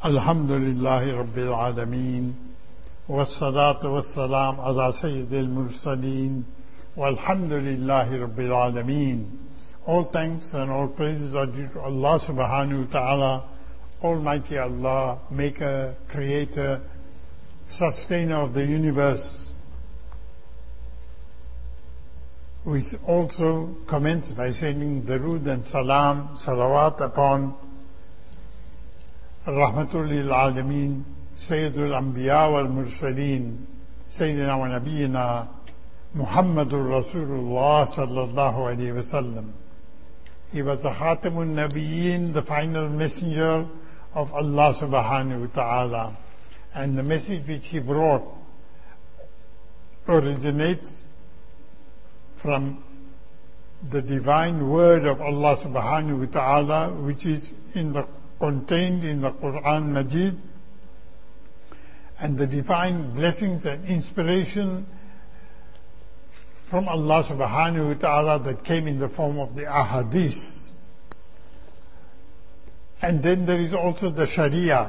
الحمد لله رب العالمين والصلاة والسلام على سيد المرسلين والحمد لله رب العالمين. All thanks and all praises are due to Allah subhanahu wa ta'ala, Almighty Allah, Maker, Creator, Sustainer of the universe. We also commence by sending Darood and Salam, Salawat upon Rahmatul lil Alameen, Sayyidul Anbiya wal Mursaleen, Sayyidina wa Nabiyina Muhammadur Rasulullah sallallahu alayhi wa sallam. He was the Khatamun Nabiyyin, the final messenger of Allah subhanahu wa ta'ala. And the message which he brought originates from the divine word of Allah subhanahu wa ta'ala, which is contained in the Quran Majid, and the divine blessings and inspiration from Allah subhanahu wa ta'ala that came in the form of the ahadith. And then there is also the Sharia.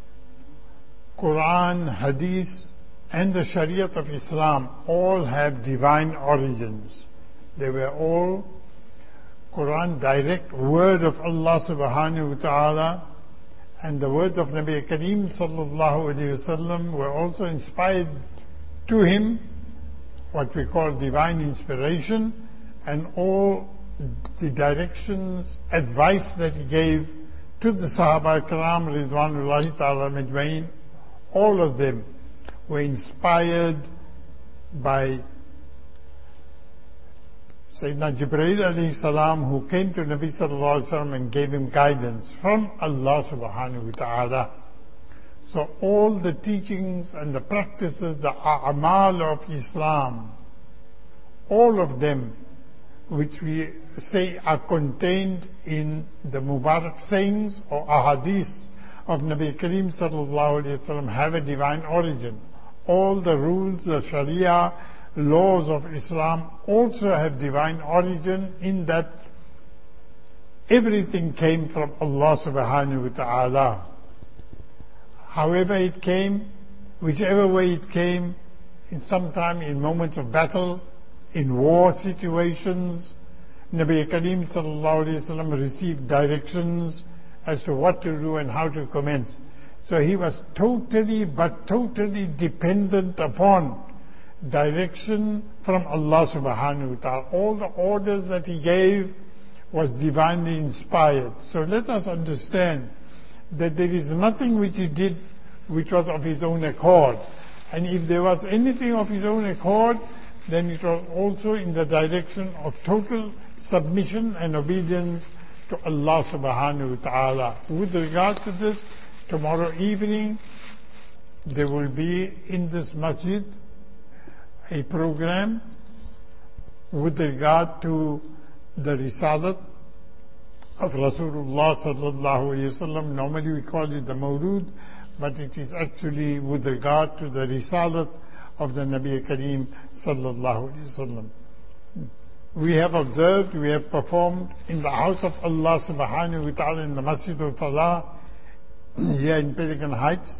Quran, Hadith and the Shariat of Islam all have divine origins. They were all Quran, direct word of Allah subhanahu wa ta'ala, and the words of Nabi Kareem sallallahu alayhi wa sallam were also inspired to him, what we call divine inspiration, and all the directions, advice that he gave to the Sahaba Karam Ridwanullahi ta'ala Majma'in, all of them were inspired by Sayyidina Jibreel alayhi salam, who came to Nabi sallallahu alayhi wa sallam and gave him guidance from Allah subhanahu wa ta'ala. So all the teachings and the practices, the a'mal of Islam, all of them which we say are contained in the Mubarak sayings or ahadith of Nabi Kareem sallallahu alayhi wa sallam have a divine origin. All the rules, the Sharia, laws of Islam also have divine origin, in that everything came from Allah subhanahu wa ta'ala. However it came, whichever way it came, in sometime in moments of battle, in war situations, Nabi Kareem sallallahu alayhi wa sallam received directions as to what to do and how to commence. So he was totally dependent upon direction from Allah subhanahu wa ta'ala. All the orders that he gave was divinely inspired. So let us understand that there is nothing which he did which was of his own accord. And if there was anything of his own accord, then it was also in the direction of total submission and obedience to Allah subhanahu wa ta'ala. With regard to this, tomorrow evening there will be in this masjid a program with regard to the Risalat of Rasulullah sallallahu alayhi wa sallam. Normally we call it the Mawlud, but it is actually with regard to the Risalat of the Nabi Kareem sallallahu alayhi wa sallam. We have observed, we have performed in the house of Allah subhanahu wa ta'ala in the Masjid al-Falah here in Pelican Heights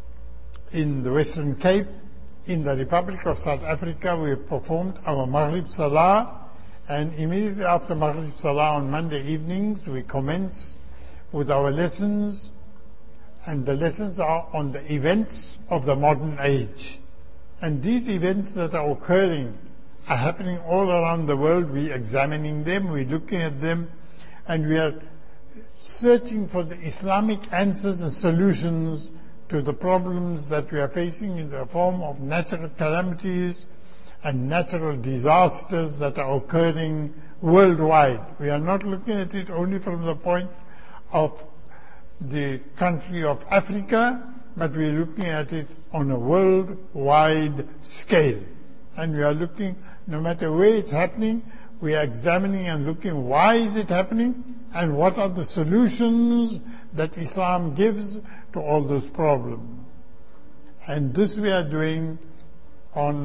in the Western Cape. In the Republic of South Africa, we have performed our Maghrib Salah, and immediately after Maghrib Salah on Monday evenings, we commence with our lessons, and the lessons are on the events of the modern age. And these events that are occurring are happening all around the world. We are examining them, we are looking at them, and we are searching for the Islamic answers and solutions to the problems that we are facing in the form of natural calamities and natural disasters that are occurring worldwide. We are not looking at it only from the point of the country of Africa, but we are looking at it on a worldwide scale. And we are looking, no matter where it's happening, we are examining and looking why is it happening and what are the solutions that Islam gives to all those problems. And this we are doing on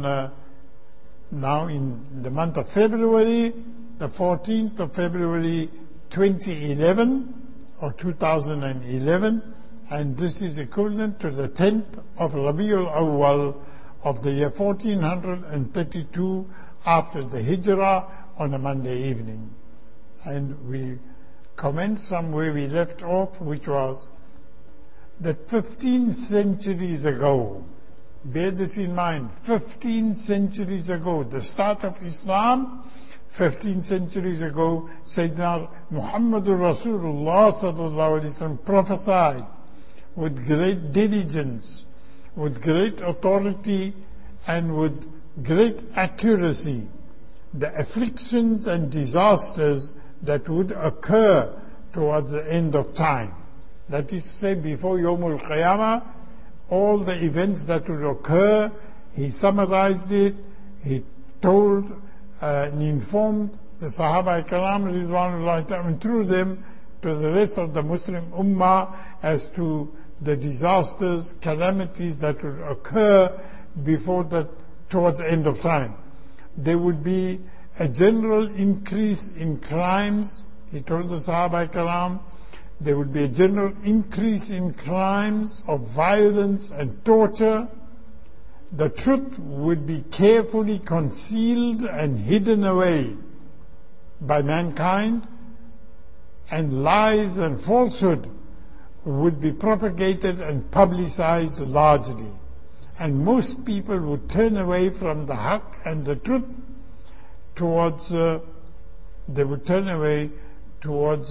now in the month of February, the 14th of February 2011 or 2011, and this is equivalent to the 10th of Rabiul Awwal of the year 1432 after the Hijrah on a Monday evening. And we commence from where we left off, which was that 15 centuries ago, bear this in mind, 15 centuries ago, the start of Islam, 15 centuries ago, Sayyidina Muhammadur Rasulullah sallallahu alaihi wasallam prophesied with great diligence, with great authority, and with great accuracy the afflictions and disasters that would occur towards the end of time. That is to say, before Yawmul Qiyamah, all the events that would occur, he summarized it, he told and informed the Sahaba Ikram Ridwanullahi ta'ala, and through them to the rest of the Muslim Ummah as to the disasters, calamities that would occur towards the end of time. There would be a general increase in crimes. He told the Sahaba Ikram, there would be a general increase in crimes of violence and torture. The truth would be carefully concealed and hidden away by mankind, and lies and falsehood would be propagated and publicized largely. And most people would turn away from the haqq and the truth towards, they would turn away towards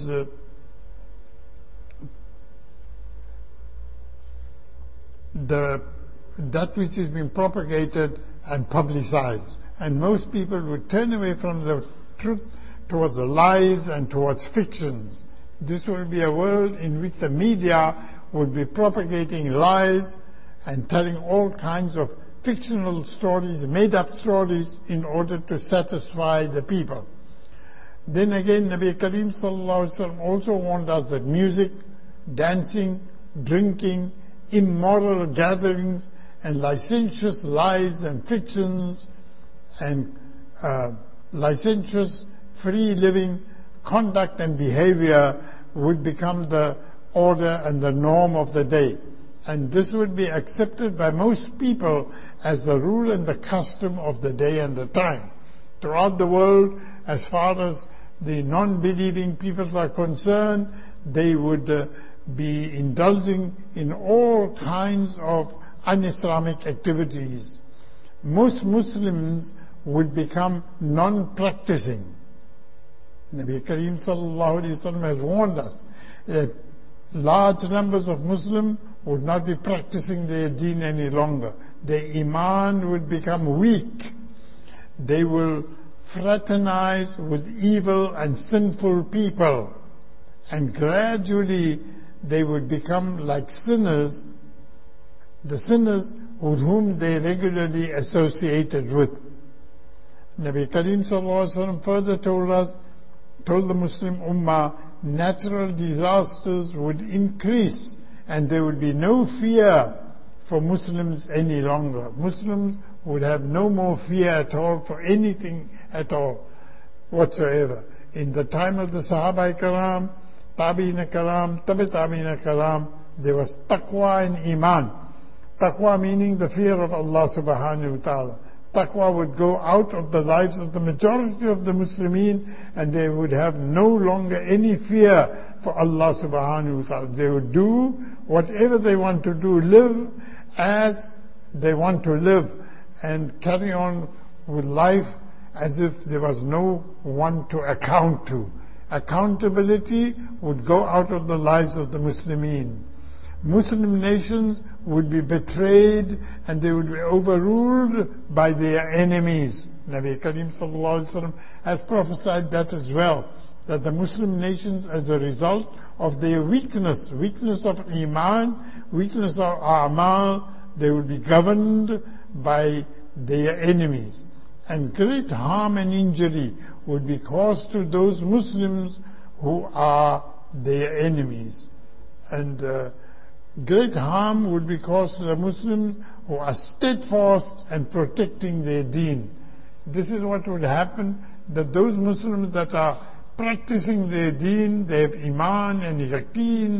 that which has been propagated and publicized. And most people would turn away from the truth towards the lies and towards fictions. This will be a world in which the media would be propagating lies and telling all kinds of fictional stories, made-up stories, in order to satisfy the people. Then again, Nabi Kareem Sallallahu Alaihi Wasallam also warned us that music, dancing, drinking, immoral gatherings, and licentious lies and fictions, and licentious free living conduct and behavior would become the order and the norm of the day. And this would be accepted by most people as the rule and the custom of the day and the time. Throughout the world, as far as the non-believing peoples are concerned, they would be indulging in all kinds of un-Islamic activities. Most Muslims would become non-practicing. Nabi Kareem Sallallahu Alaihi Wasallam has warned us that large numbers of Muslims would not be practicing their deen any longer. Their iman would become weak. They will fraternize with evil and sinful people, and gradually they would become like sinners, the sinners with whom they regularly associated with. Nabi Kareem Sallallahu Alaihi Wasallam further told the Muslim Ummah, natural disasters would increase and there would be no fear for Muslims any longer. Muslims would have no more fear at all for anything at all whatsoever. In the time of the Sahaba Karam, Tabi'in Karam, Tabi'in Karam, there was taqwa and iman. Taqwa meaning the fear of Allah subhanahu wa ta'ala. Taqwa would go out of the lives of the majority of the Muslimin, and they would have no longer any fear for Allah subhanahu wa ta'ala. They would do whatever they want to do, live as they want to live, and carry on with life as if there was no one to account to. Accountability would go out of the lives of the Muslimin. Muslim nations would be betrayed and they would be overruled by their enemies. Nabi Kareem Sallallahu Alaihi Wasallam has prophesied that as well, that the Muslim nations, as a result of their weakness of iman, weakness of a'mal, they would be governed by their enemies. And great harm and injury would be caused to those Muslims who are their enemies. And great harm would be caused to the Muslims who are steadfast and protecting their deen. This is what would happen, that those Muslims that are practicing their deen, they have iman and yaqeen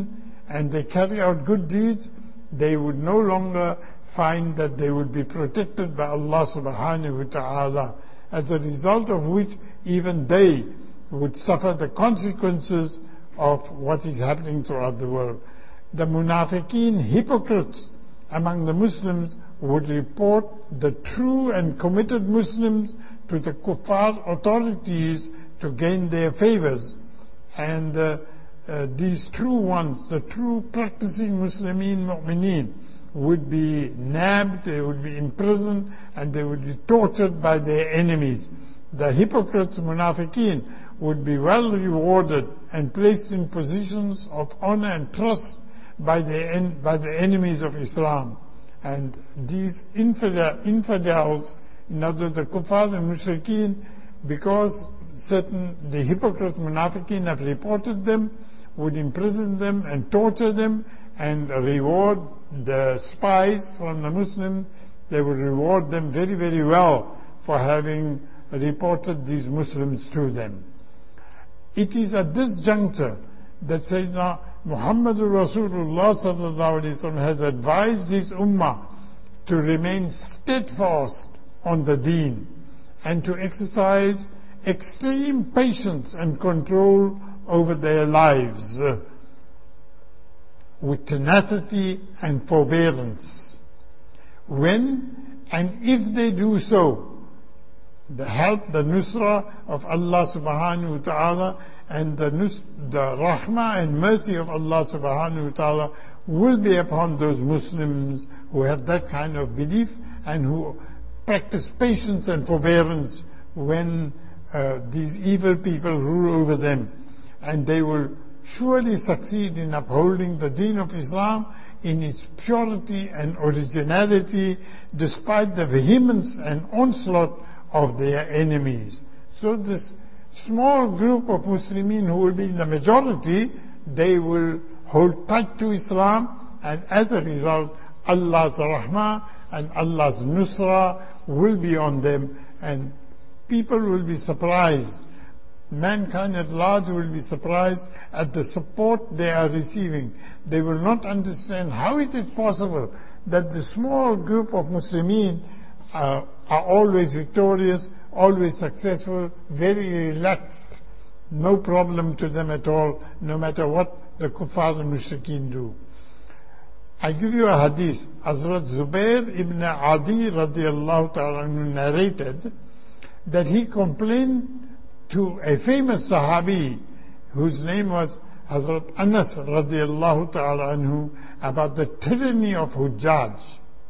and they carry out good deeds, they would no longer find that they would be protected by Allah subhanahu wa ta'ala, as a result of which even they would suffer the consequences of what is happening throughout the world. The munafiqeen, hypocrites among the Muslims, would report the true and committed Muslims to the kuffar authorities to gain their favors. And these true ones, the true practicing Muslimin, mu'mineen, would be nabbed, they would be imprisoned, and they would be tortured by their enemies. The hypocrites, munafiqeen, would be well rewarded and placed in positions of honor and trust by the enemies of Islam. And these infidels, in other words, the kuffar and mushrikeen, because the hypocrites, munafiqeen, have reported them, would imprison them and torture them and reward the spies from the Muslims. They would reward them very, very well for having reported these Muslims to them. It is at this juncture that Sayyidina Muhammadur Rasulullah sallallahu alaihi wasallam has advised his ummah to remain steadfast on the deen and to exercise extreme patience and control over their lives with tenacity and forbearance. When and if they do so, the help, the nusra of Allah subhanahu wa ta'ala and the rahmah and mercy of Allah subhanahu wa ta'ala will be upon those Muslims who have that kind of belief and who practice patience and forbearance when these evil people rule over them. And they will surely succeed in upholding the deen of Islam in its purity and originality, despite the vehemence and onslaught of their enemies. So this small group of Muslimin who will be in the majority, they will hold tight to Islam, and as a result, Allah's rahmah and Allah's nusra will be on them, and people will be surprised. Mankind at large will be surprised at the support they are receiving. They will not understand how is it possible that the small group of Muslimin are always victorious, always successful, very relaxed, no problem to them at all, no matter what the kuffar and mushrikeen do. I give you a hadith. Hazrat Zubair ibn Adi radiallahu ta'ala narrated that he complained to a famous Sahabi whose name was Hazrat Anas radiallahu ta'ala anhu about the tyranny of Hujjaj.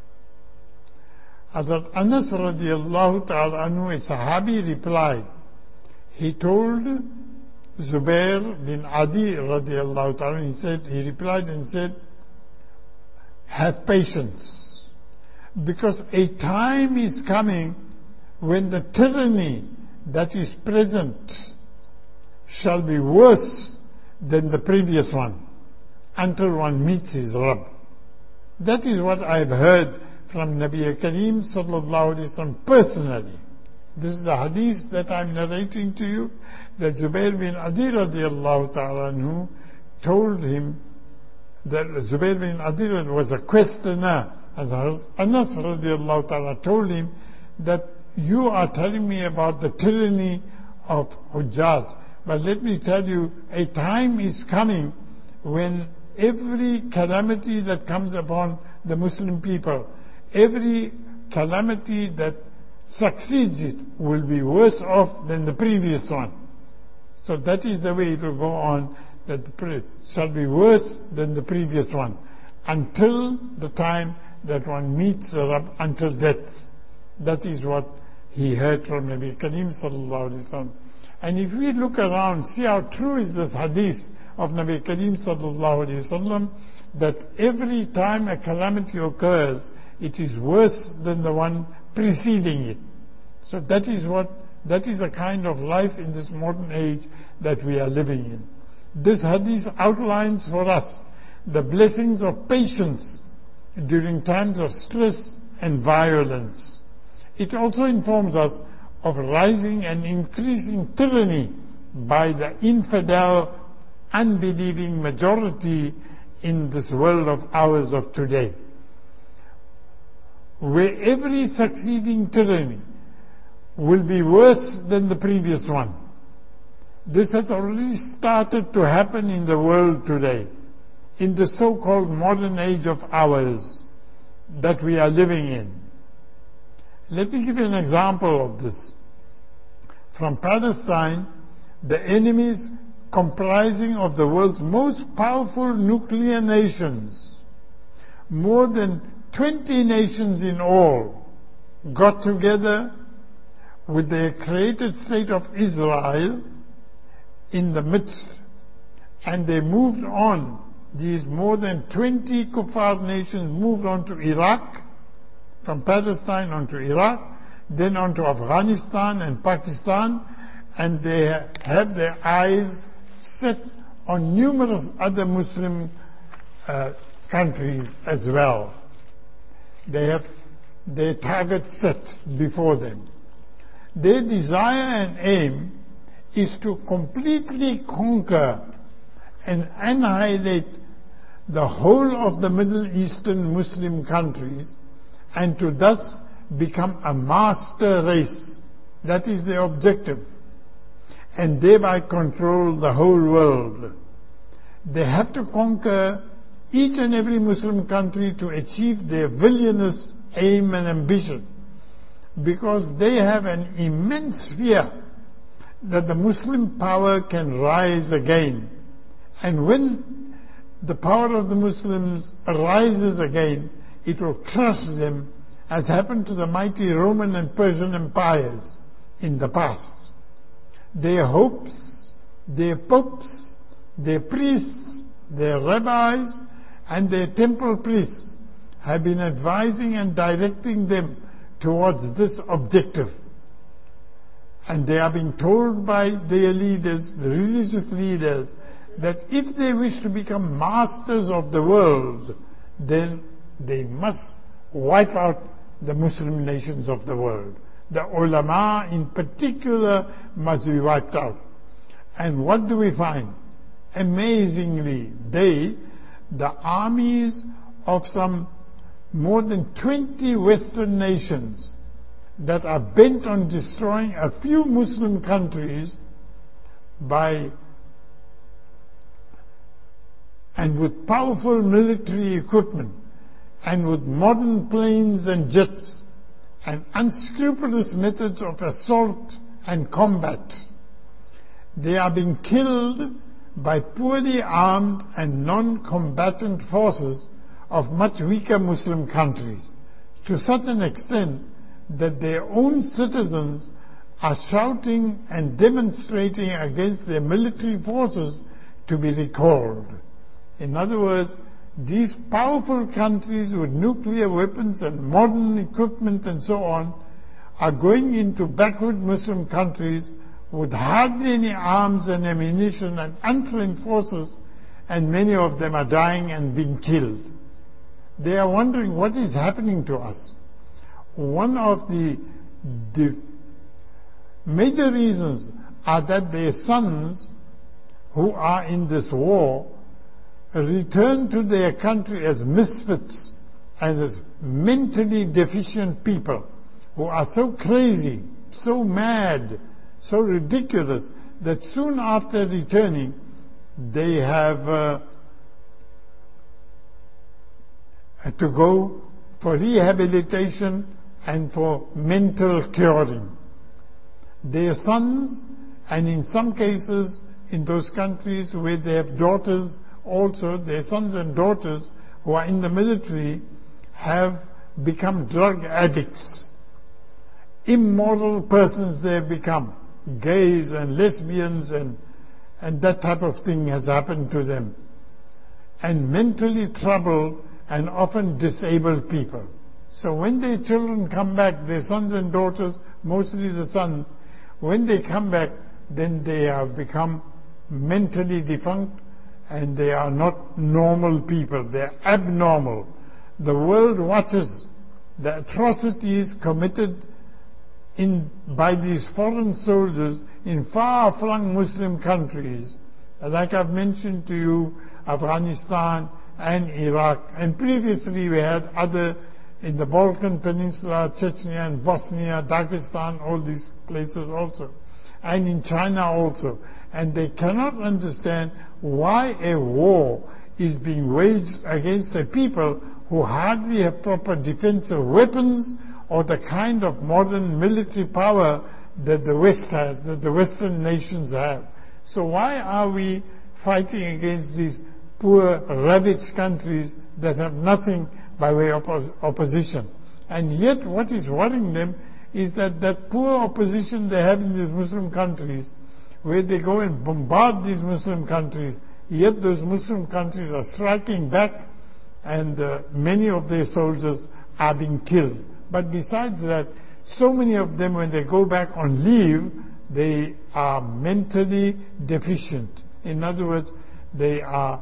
Hazrat Anas radiallahu ta'ala anhu, a Sahabi, replied. He told Zubair bin Adi radiallahu ta'ala, he replied and said, have patience, because a time is coming when the tyranny that is present shall be worse than the previous one until one meets his Rabb. That is what I have heard from Nabi Kareem sallallahu alaihi wasallam personally. This is a hadith that I am narrating to you, that Zubair bin Adi radiallahu ta'ala anhu told him, that Zubair bin Adi was a questioner, as Anas radiallahu ta'ala told him that you are telling me about the tyranny of Hujjaj, but let me tell you, a time is coming when every calamity that comes upon the Muslim people, every calamity that succeeds it will be worse off than the previous one. So that is the way it will go on, that it shall be worse than the previous one until the time that one meets the Rabb, until death. That is what he heard from Nabi Kareem sallallahu alaihi wasallam. And if we look around, see how true is this hadith of Nabi Kareem sallallahu alaihi wasallam, that every time a calamity occurs, it is worse than the one preceding it. So that is a kind of life in this modern age that we are living in. This hadith outlines for us the blessings of patience during times of stress and violence. It also informs us of rising and increasing tyranny by the infidel, unbelieving majority in this world of ours of today, where every succeeding tyranny will be worse than the previous one. This has already started to happen in the world today, in the so-called modern age of ours that we are living in. Let me give you an example of this. From Palestine, the enemies comprising of the world's most powerful nuclear nations, more than 20 nations in all, got together with their created state of Israel in the midst, and they moved on. These more than 20 kuffar nations moved on to Iraq, from Palestine on to Iraq, then on to Afghanistan and Pakistan, and they have their eyes set on numerous other Muslim countries as well. They have their target set before them. Their desire and aim is to completely conquer and annihilate the whole of the Middle Eastern Muslim countries, and to thus become a master race. That is their objective, and thereby control the whole world. They have to conquer each and every Muslim country to achieve their villainous aim and ambition, because they have an immense fear that the Muslim power can rise again. And when the power of the Muslims arises again, it will crush them, as happened to the mighty Roman and Persian empires in the past. Their hopes, their popes, their priests, their rabbis, and their temple priests have been advising and directing them towards this objective. And they are being told by their leaders, the religious leaders, that if they wish to become masters of the world, then they must wipe out the Muslim nations of the world. The ulama in particular must be wiped out. And what do we find? Amazingly, the armies of some more than 20 Western nations that are bent on destroying a few Muslim countries and with powerful military equipment, and with modern planes and jets, and unscrupulous methods of assault and combat. They are being killed by poorly armed and non-combatant forces of much weaker Muslim countries, to such an extent that their own citizens are shouting and demonstrating against their military forces to be recalled. In other words, these powerful countries with nuclear weapons and modern equipment and so on are going into backward Muslim countries with hardly any arms and ammunition and untrained forces, and many of them are dying and being killed. They are wondering what is happening to us. One of the major reasons are that their sons who are in this war return to their country as misfits and as mentally deficient people who are so crazy, so mad, so ridiculous that soon after returning they have to go for rehabilitation and for mental curing. Their sons, and in some cases in those countries where they have daughters also, their sons and daughters who are in the military have become drug addicts. Immoral persons they have become. Gays and lesbians and that type of thing has happened to them. And mentally troubled and often disabled people. So when their children come back, their sons and daughters, mostly the sons, when they come back, then they have become mentally defunct, and they are not normal people. They are abnormal. The world watches the atrocities committed by these foreign soldiers in far-flung Muslim countries, like I've mentioned to you, Afghanistan and Iraq. And previously we had other in the Balkan Peninsula, Chechnya and Bosnia, Dagestan, all these places also. And in China also. And they cannot understand why a war is being waged against a people who hardly have proper defensive weapons or the kind of modern military power that the West has, that the Western nations have. So why are we fighting against these poor, ravaged countries that have nothing by way of opposition? And yet what is worrying them is that poor opposition they have in these Muslim countries, where they go and bombard these Muslim countries, yet those Muslim countries are striking back and many of their soldiers are being killed. But besides that, so many of them, when they go back on leave, they are mentally deficient. In other words, their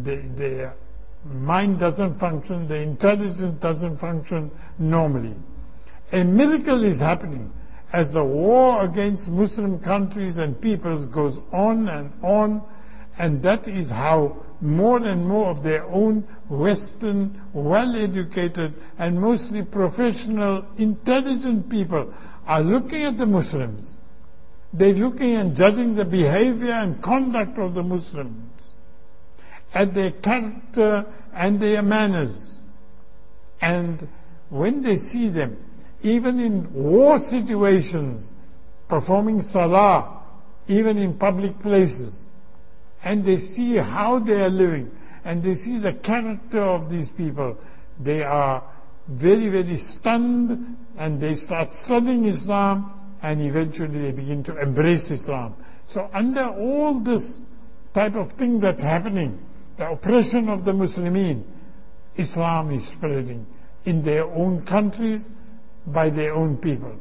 mind doesn't function, their intelligence doesn't function normally. A miracle is happening as the war against Muslim countries and peoples goes on, and that is how more and more of their own Western, well-educated and mostly professional, intelligent people are looking at the Muslims. They're looking and judging the behavior and conduct of the Muslims, at their character and their manners. And when they see them, even in war situations, performing salah, even in public places, and they see how they are living, and they see the character of these people, they are very, very stunned, and they start studying Islam, and eventually they begin to embrace Islam. So under all this type of thing that's happening, the oppression of the Muslimin, Islam is spreading in their own countries, by their own people.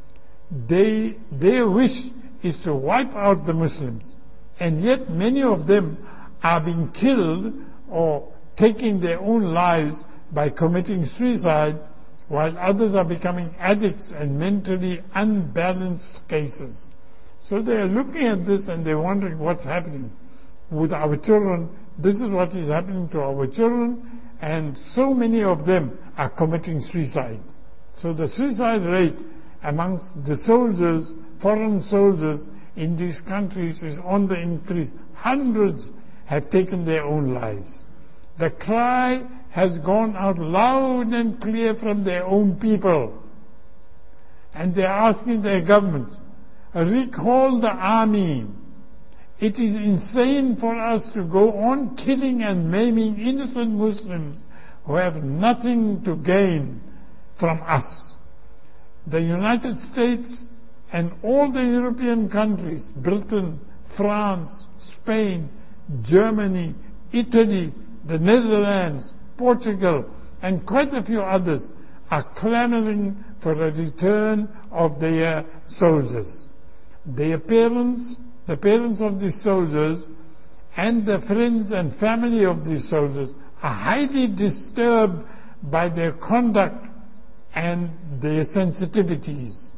Their wish is to wipe out the Muslims, and yet many of them are being killed or taking their own lives by committing suicide, while others are becoming addicts and mentally unbalanced cases. So they are looking at this and they're wondering what's happening with our children. This is what is happening to our children, and so many of them are committing suicide. So the suicide rate amongst the soldiers, foreign soldiers in these countries is on the increase. Hundreds have taken their own lives. The cry has gone out loud and clear from their own people. And they are asking their government, recall the army. It is insane for us to go on killing and maiming innocent Muslims who have nothing to gain from us. The United States and all the European countries, Britain, France, Spain, Germany, Italy, the Netherlands, Portugal, and quite a few others are clamoring for a return of their soldiers. Their parents, the parents of these soldiers, and the friends and family of these soldiers are highly disturbed by their conduct and their sensitivities.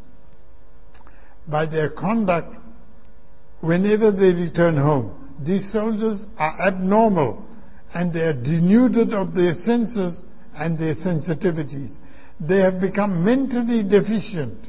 By their conduct whenever they return home. These soldiers are abnormal and they are denuded of their senses and their sensitivities. They have become mentally deficient.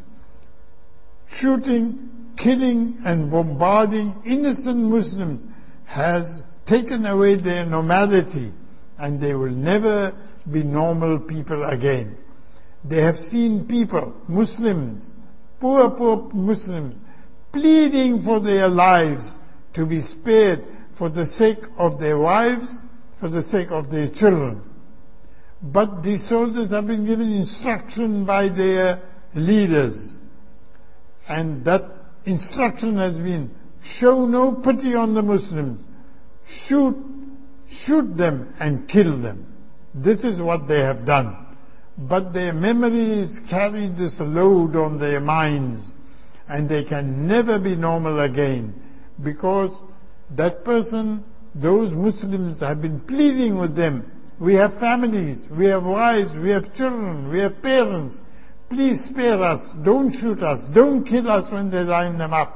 Shooting, killing and bombarding innocent Muslims has taken away their normality, and they will never be normal people again. They have seen people, Muslims, poor Muslims, pleading for their lives to be spared for the sake of their wives, for the sake of their children. But these soldiers have been given instruction by their leaders, and that instruction has been, show no pity on the Muslims, shoot them and kill them. This is what they have done. But their memories carry this load on their minds, and they can never be normal again, because that person, those Muslims have been pleading with them. We have families, we have wives, we have children, we have parents. Please spare us, don't shoot us, don't kill us when they line them up.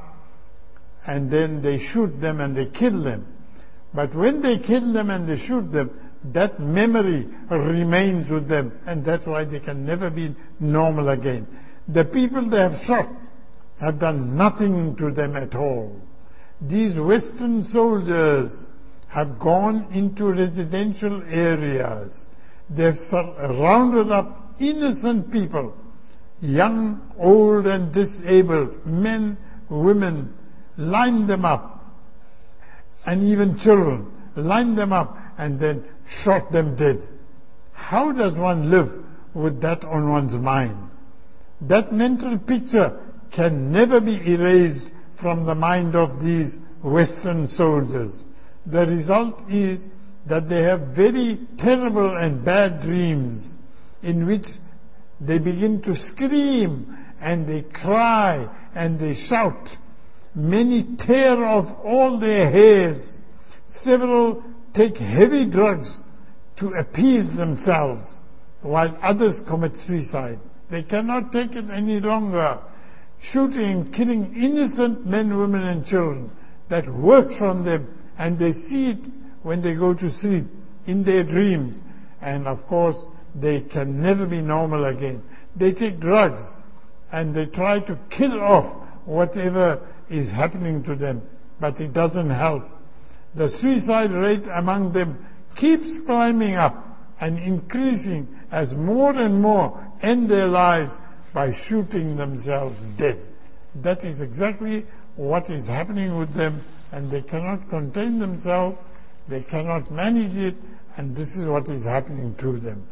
And then they shoot them and they kill them. But when they kill them and they shoot them, that memory remains with them, and that's why they can never be normal again. The people they have shot have done nothing to them at all. These Western soldiers have gone into residential areas. They've rounded up innocent people, young, old and disabled, men, women, lined them up, and even children, lined them up and then shot them dead. How does one live with that on one's mind? That mental picture can never be erased from the mind of these Western soldiers. The result is that they have very terrible and bad dreams in which they begin to scream and they cry and they shout. Many tear off all their hairs. Several take heavy drugs to appease themselves, while others commit suicide. They cannot take it any longer. Shooting and killing innocent men, women and children. That works on them, and they see it when they go to sleep, in their dreams. And of course, they can never be normal again. They take drugs, and they try to kill off whatever is happening to them, but it doesn't help. The suicide rate among them keeps climbing up and increasing as more and more end their lives by shooting themselves dead. That is exactly what is happening with them, and they cannot contain themselves, they cannot manage it, and this is what is happening to them.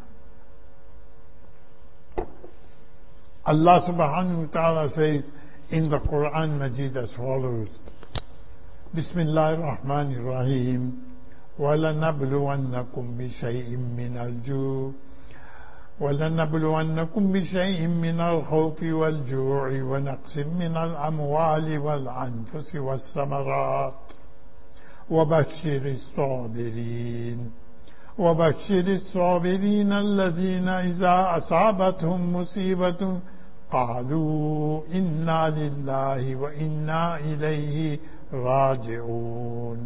Allah subhanahu wa ta'ala says in the Quran Majid as follows: Bismillahir Rahmanir Rahim, وَلَنَبْلُوَنَّكُمْ بِشَيْءٍ مِّنَ الْجُوعِ وَلَنَبْلُوَنَّكُمْ بِشَيْءٍ مِّنَ الْخَوْفِ وَالْجُوعِ وَنَقْصٍ مِّنَ الْأَمْوَالِ وَالْأَنفُسِ وَالثَّمَرَاتِ وَبَشِّرِ الصَّابِرِينَ الَّذِينَ إِذَا أَصَابَتْهُم مُّصِيبَةٌ قَالُوا إِنَّا لِلَّهِ وَإِنَّا إِلَيْهِ راجعون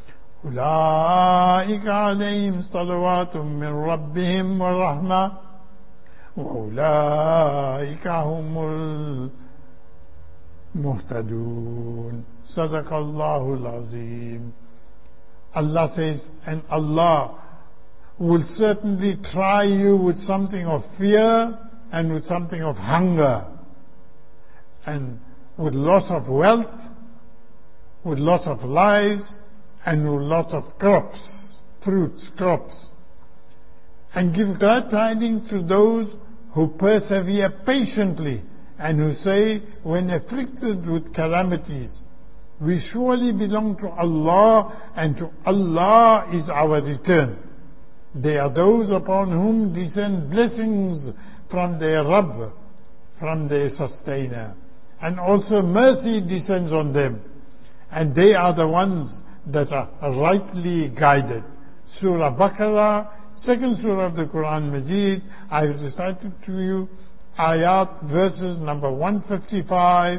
أولئك عليهم صلوات من ربهم ورحمة وأولئك هم المهتدون صدق الله العظيم. Allah says, and Allah will certainly try you with something of fear and with something of hunger and with loss of wealth, with loss of lives, and with lots of crops, fruits, crops. And give glad tidings to those who persevere patiently and who say, when afflicted with calamities, we surely belong to Allah, and to Allah is our return. They are those upon whom descend blessings from their Rabb, from their sustainer, and also mercy descends on them, and they are the ones that are rightly guided. Surah Baqarah, second surah of the Quran Majid. I have recited to you ayat, verses number 155,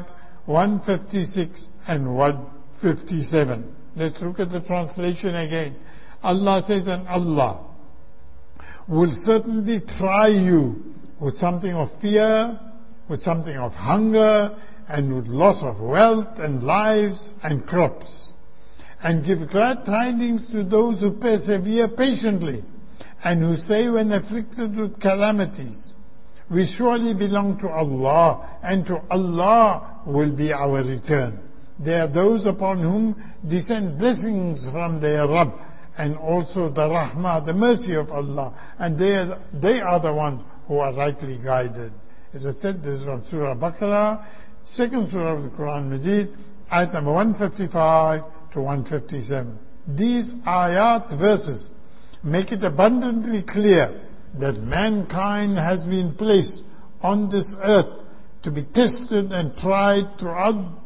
156 and 157. Let's look at the translation again. Allah says, and Allah will certainly try you with something of fear, with something of hunger, and with loss of wealth and lives and crops. And give glad tidings to those who persevere patiently and who say when afflicted with calamities, we surely belong to Allah, and to Allah will be our return. They are those upon whom descend blessings from their Rabb, and also the Rahmah, the mercy of Allah, and they are the ones who are rightly guided. As I said, this is from Surah Baqarah, second surah of the Quran Majid, ayat number 155 to 157. These ayat verses make it abundantly clear that mankind has been placed on this earth to be tested and tried throughout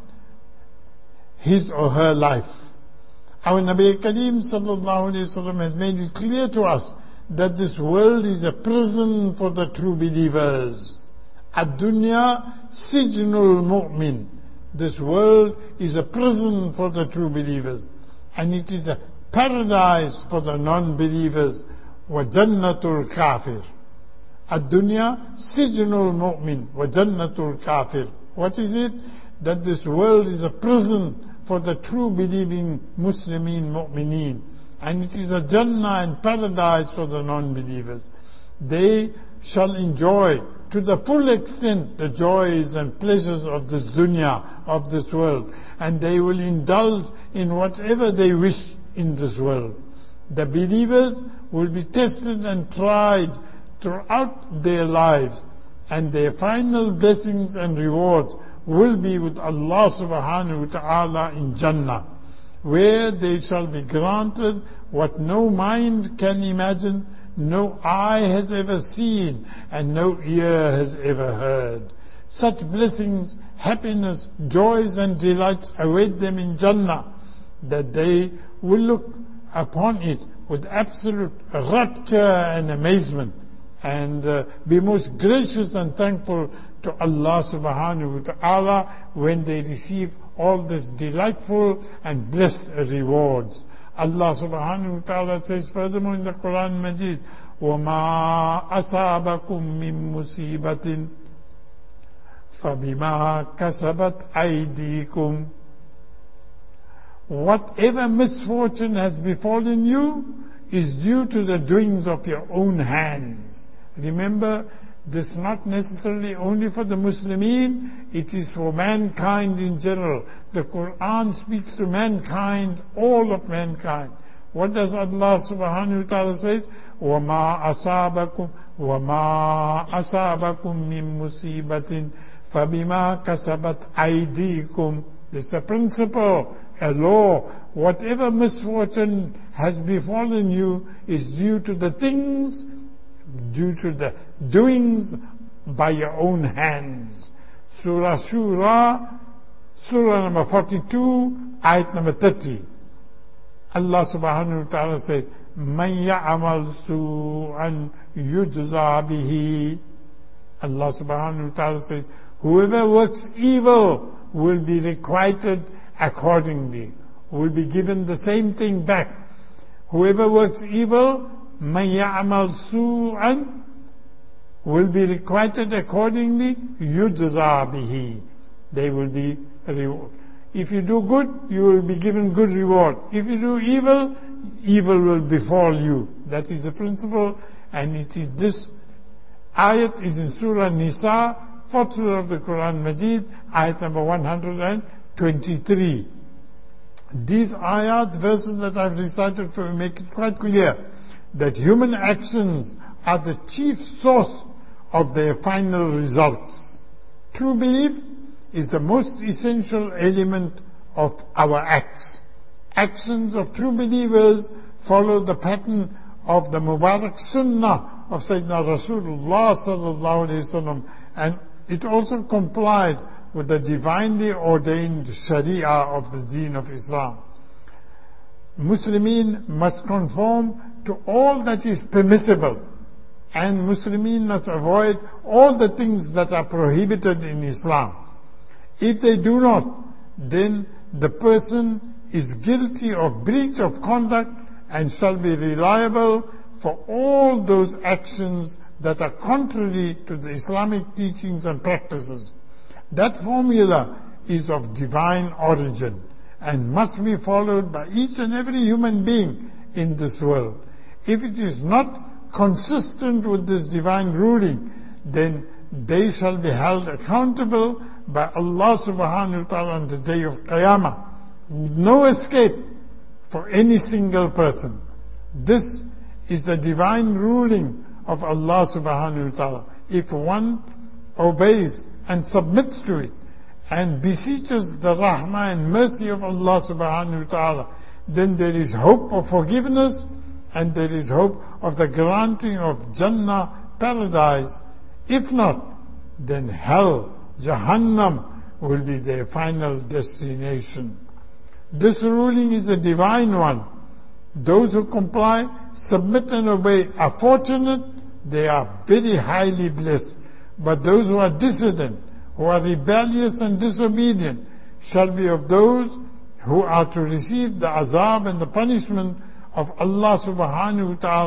his or her life. Our Nabi Kareem sallallahu alayhi wa sallam has made it clear to us that this world is a prison for the true believers. Ad-dunya sijnul mu'min. This world is a prison for the true believers, and it is a paradise for the non-believers. وَجَنَّةُ الْكَافِرِ. الدُّنْيَا سِجْنُ الْمُؤْمِنِ وَجَنَّةُ الْكَافِرِ. What is it? That this world is a prison for the true believing Muslimin, Mu'mineen. And it is a Jannah and paradise for the non-believers. They shall enjoy to the full extent the joys and pleasures of this dunya, of this world. And they will indulge in whatever they wish in this world. The believers will be tested and tried throughout their lives. And their final blessings and rewards will be with Allah subhanahu wa ta'ala in Jannah, where they shall be granted what no mind can imagine, no eye has ever seen, and no ear has ever heard. Such blessings, happiness, joys and delights await them in Jannah, that they will look upon it with absolute rapture and amazement, and be most gracious and thankful to Allah subhanahu wa ta'ala when they receive all these delightful and blessed rewards. Allah subhanahu wa ta'ala says furthermore in the Quran Majid, وَمَا أَصَابَكُم مِّن مُّصِيبَةٍ فَبِمَا كَسَبَتْ أَيْدِيكُمْ. Whatever misfortune has befallen you is due to the doings of your own hands. Remember, this is not necessarily only for the Muslimin, it is for mankind in general. The Quran speaks to mankind, all of mankind. What does Allah subhanahu wa ta'ala say? وَمَا أَصَابَكُم مِّن مُّصِيبَةٍ فَبِمَا كَسَبَتْ أَيْدِيكُمْ. This is a principle, a law. Whatever misfortune has befallen you is due to the things, due to the doings by your own hands. Surah Shura, Surah number 42, ayat number 30. Allah subhanahu wa ta'ala said, مَنْ يَعْمَلْ سُوءًا يُجْزَى بِهِ. Allah subhanahu wa ta'ala said, whoever works evil will be requited accordingly, will be given the same thing back. Whoever works evil, مَنْ يَعْمَلْ سُوءًا, will be requited accordingly, يُجْزَى بِهِ. They will be rewarded. If you do good, you will be given good reward. If you do evil, evil will befall you. That is the principle, and it is this ayat is in Surah Nisa, 4th surah of the Quran Majid, ayat number 123. These ayat, verses that I've recited for you, make it quite clear that human actions are the chief source of their final results. True belief is the most essential element of our acts. Actions of true believers follow the pattern of the Mubarak Sunnah of Sayyidina Rasulullah sallallahu alayhi wasallam, and it also complies with the divinely ordained Sharia of the Deen of Islam. Muslimin must conform to all that is permissible, and Muslimin must avoid all the things that are prohibited in Islam. If they do not, then the person is guilty of breach of conduct and shall be reliable for all those actions that are contrary to the Islamic teachings and practices. That formula is of divine origin and must be followed by each and every human being in this world. If it is not consistent with this divine ruling, then they shall be held accountable by Allah subhanahu wa ta'ala on the day of Qiyamah. No escape for any single person. This is the divine ruling of Allah subhanahu wa ta'ala. If one obeys and submits to it and beseeches the rahmah and mercy of Allah subhanahu wa ta'ala, then there is hope of forgiveness and there is hope of the granting of Jannah, paradise. If not, then hell, Jahannam, will be their final destination. This ruling is a divine one. Those who comply, submit and obey are fortunate, they are very highly blessed. But those who are dissident, who are rebellious and disobedient, shall be of those who are to receive the azab and the punishment of Allah subhanahu wa ta'ala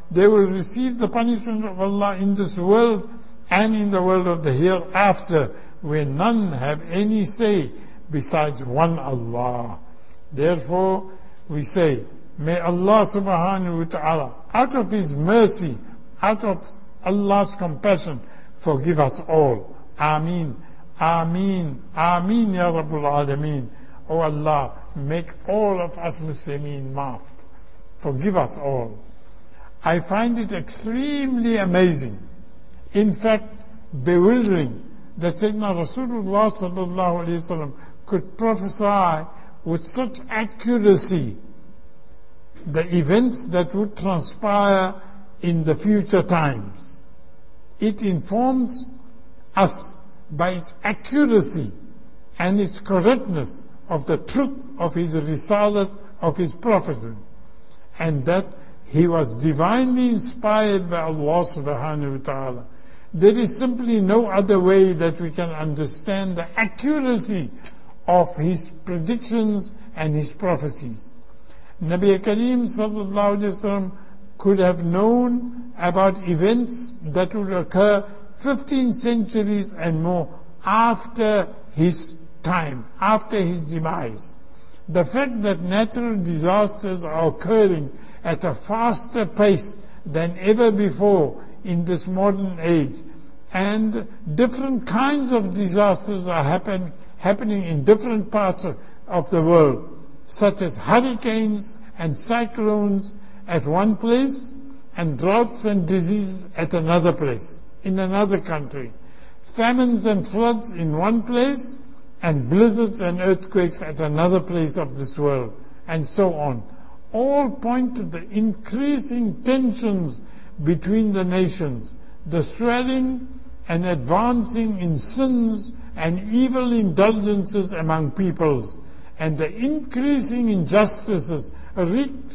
they will receive the punishment of Allah in this world and in the world of the hereafter, where none have any say besides one Allah. Therefore, we say, may Allah subhanahu wa ta'ala, out of His mercy, out of Allah's compassion, forgive us all. Ameen, Ameen, Ameen, Ya Rabbul Alameen. O Allah, make all of us Muslimin maaf. Forgive us all. I find it extremely amazing, in fact bewildering, that Sayyidina Rasulullah sallallahu alayhi wa sallam could prophesy with such accuracy the events that would transpire in the future times. It informs us by its accuracy and its correctness of the truth of his risalat, of his prophethood, and that he was divinely inspired by Allah subhanahu wa ta'ala. There is simply no other way that we can understand the accuracy of his predictions and his prophecies. Nabi Kareem sallallahu alayhi wa sallam could have known about events that would occur 15 centuries and more after his time, after his demise. The fact that natural disasters are occurring at a faster pace than ever before in this modern age, and different kinds of disasters are happening in different parts of the world, such as hurricanes and cyclones at one place, and droughts and diseases at another place, in another country, famines and floods in one place, and blizzards and earthquakes at another place of this world, and so on. All point to the increasing tensions between the nations, the swelling and advancing in sins and evil indulgences among peoples, and the increasing injustices wreaked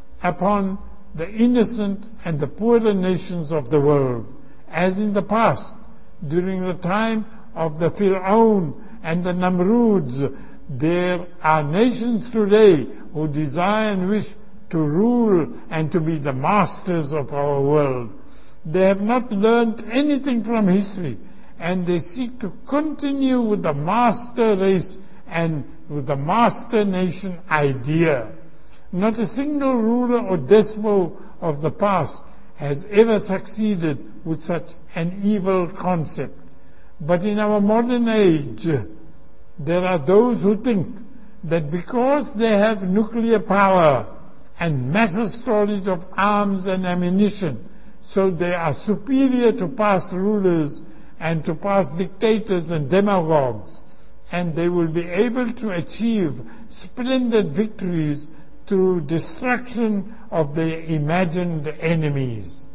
upon the innocent and the poorer nations of the world. As in the past, during the time of the Fir'aun and the Namruds, there are nations today who desire and wish to rule and to be the masters of our world. They have not learnt anything from history, and they seek to continue with the master race and with the master nation idea. Not a single ruler or despot of the past has ever succeeded with such an evil concept. But in our modern age, there are those who think that because they have nuclear power and massive storage of arms and ammunition, so they are superior to past rulers and to past dictators and demagogues, and they will be able to achieve splendid victories through destruction of their imagined enemies.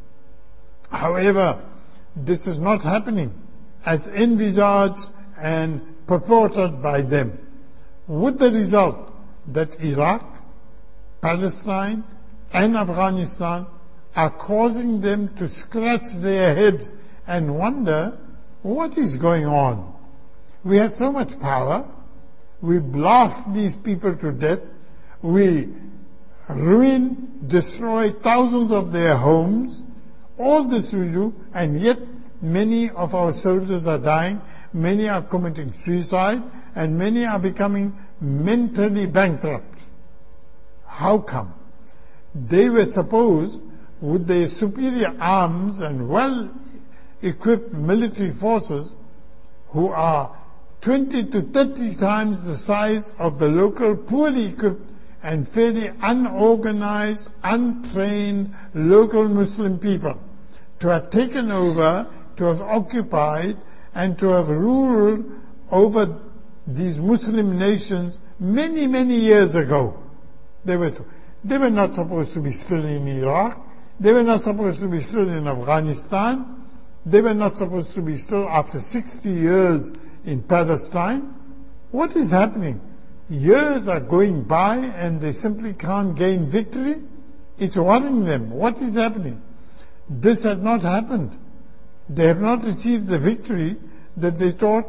However, this is not happening as envisaged and purported by them, with the result that Iraq, Palestine and Afghanistan are causing them to scratch their heads and wonder what is going on. We have so much power, we blast these people to death, we ruin, destroy thousands of their homes, all this we do, and yet many of our soldiers are dying, many are committing suicide, and many are becoming mentally bankrupt. How come? They were supposed, with their superior arms and well-equipped military forces, who are 20 to 30 times the size of the local poorly equipped and fairly unorganized, untrained local Muslim people, to have taken over, to have occupied, and to have ruled over these Muslim nations many, many years ago. They were not supposed to be still in Iraq. They were not supposed to be still in Afghanistan. They were not supposed to be still after 60 years in Palestine. What is happening? Years are going by and they simply can't gain victory. It's worrying them. What is happening? This has not happened. They have not achieved the victory that they thought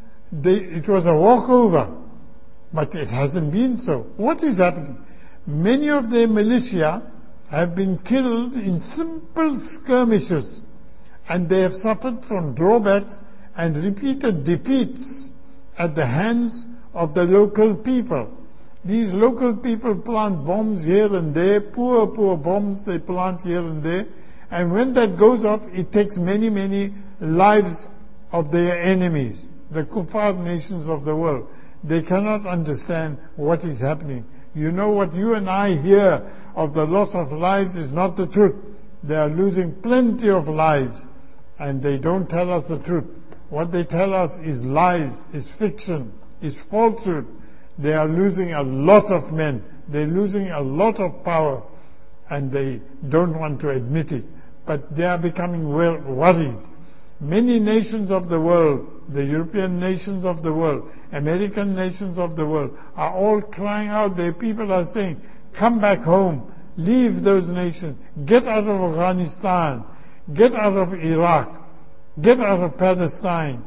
it was a walkover. But it hasn't been so. What is happening? Many of their militia have been killed in simple skirmishes, and they have suffered from drawbacks and repeated defeats at the hands of the local people. These local people plant bombs here and there, poor bombs they plant here and there, and when that goes off, it takes many lives of their enemies, the kuffar nations of the world. They cannot understand what is happening. You know, what you and I hear of the loss of lives is not the truth. They are losing plenty of lives, and they don't tell us the truth. What they tell us is lies, is fiction, is falsehood. They are losing a lot of men. They're losing a lot of power, and they don't want to admit it. But they are becoming worried. Many nations of the world, the European nations of the world, American nations of the world, are all crying out. Their people are saying, come back home, leave those nations, get out of Afghanistan, get out of Iraq, get out of Palestine.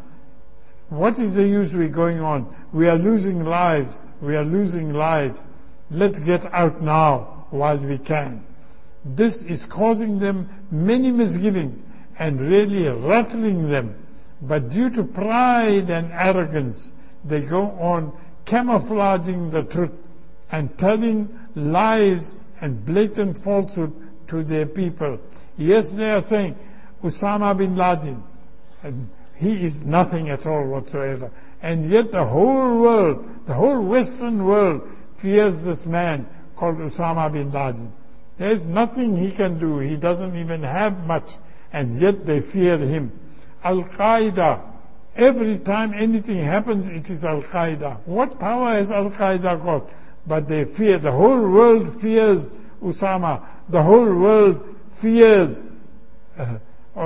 What is the use we're going on? We are losing lives. We are losing lives. Let's get out now while we can. This is causing them many misgivings and really rattling them. But due to pride and arrogance, they go on camouflaging the truth and telling lies and blatant falsehood to their people. Yes, they are saying Osama bin Laden, and he is nothing at all whatsoever. And yet the whole world, the whole Western world fears this man called Osama bin Laden. There is nothing he can do. He doesn't even have much, and yet they fear him. Al-Qaeda, every time anything happens, it is Al-Qaeda. What power has Al-Qaeda got? But they fear, the whole world fears Osama. The whole world fears the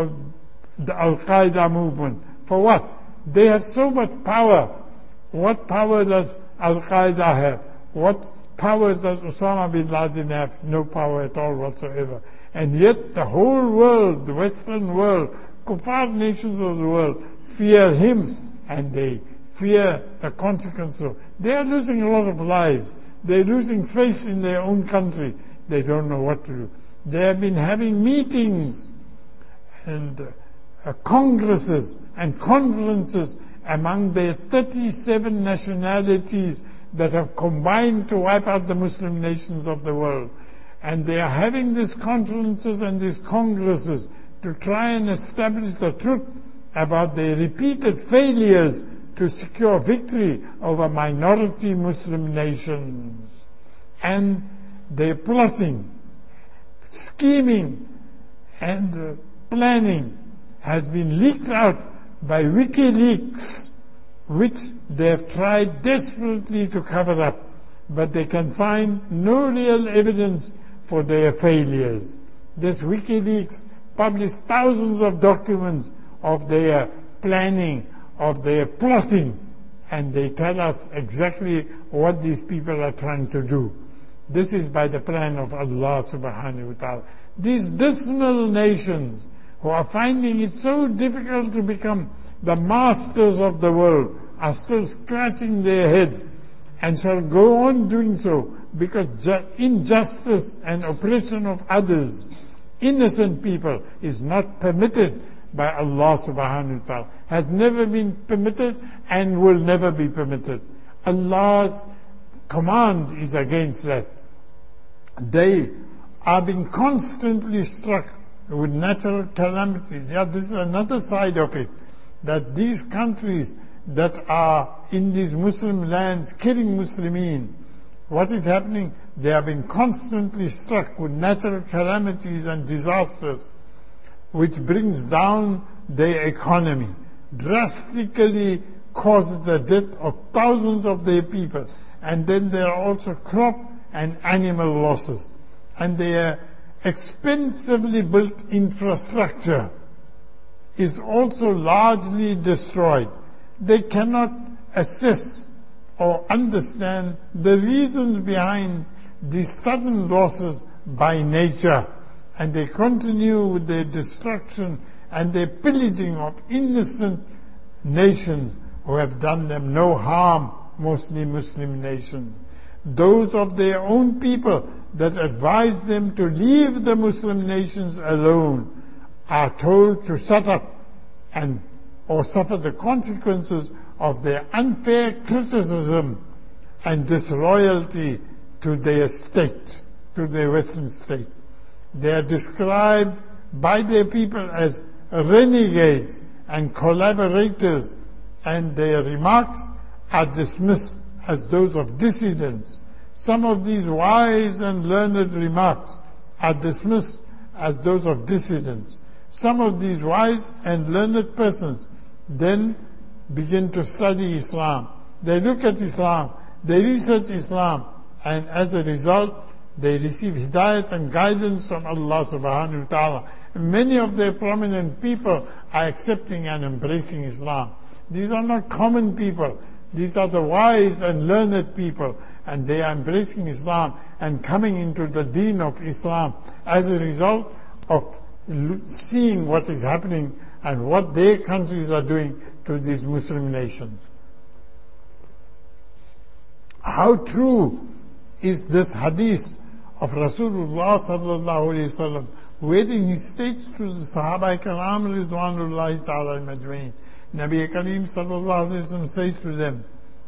Al-Qaeda movement. For what? They have so much power. What power does Al-Qaeda have? What power does Osama bin Laden have? No power at all whatsoever. And yet the whole world, the Western world, kuffar nations of the world, fear him, and they fear the consequences. They are losing a lot of lives. They're losing face in their own country. They don't know what to do. They have been having meetings and congresses and conferences among their 37 nationalities that have combined to wipe out the Muslim nations of the world. And they are having these conferences and these congresses to try and establish the truth about their repeated failures to secure victory over minority Muslim nations. And they're plotting, scheming, and planning has been leaked out by WikiLeaks, which they have tried desperately to cover up, but they can find no real evidence for their failures. This WikiLeaks published thousands of documents of their planning, of their plotting, and they tell us exactly what these people are trying to do. This is by the plan of Allah subhanahu wa ta'ala. These dismal nations who are finding it so difficult to become the masters of the world are still scratching their heads and shall go on doing so, because injustice and oppression of others, innocent people, is not permitted by Allah subhanahu wa ta'ala, has never been permitted and will never be permitted. Allah's command is against that. They are being constantly struck with natural calamities. Yeah, this is another side of it, that these countries that are in these Muslim lands killing Muslimin, what is happening? They are being constantly struck with natural calamities and disasters, which brings down their economy, drastically causes the death of thousands of their people, and then there are also crop and animal losses, and their expensively built infrastructure is also largely destroyed. They cannot assess or understand the reasons behind these sudden losses by nature, and they continue with their destruction and their pillaging of innocent nations who have done them no harm, mostly Muslim nations. those of their own people that advise them to leave the Muslim nations alone are told to shut up or suffer the consequences of their unfair criticism and disloyalty to their state, to their Western state. They are described by their people as renegades and collaborators, and their remarks are dismissed as those of dissidents. Some of these wise and learned remarks are dismissed as those of dissidents. Some of these wise and learned persons then begin to study Islam. They look at Islam, they research Islam, and as a result, they receive hidayat and guidance from Allah subhanahu wa ta'ala. Many of their prominent people are accepting and embracing Islam. These are not common people. These are the wise and learned people, and they are embracing Islam and coming into the deen of Islam as a result of seeing what is happening and what their countries are doing to these Muslim nations. How true is this hadith of Rasulullah sallallahu alayhi wa sallam, wherein he states to the Sahaba Karam ridwanullahi ta'ala majmeen, Nabi Kareem sallallahu alayhi wa sallam says to them,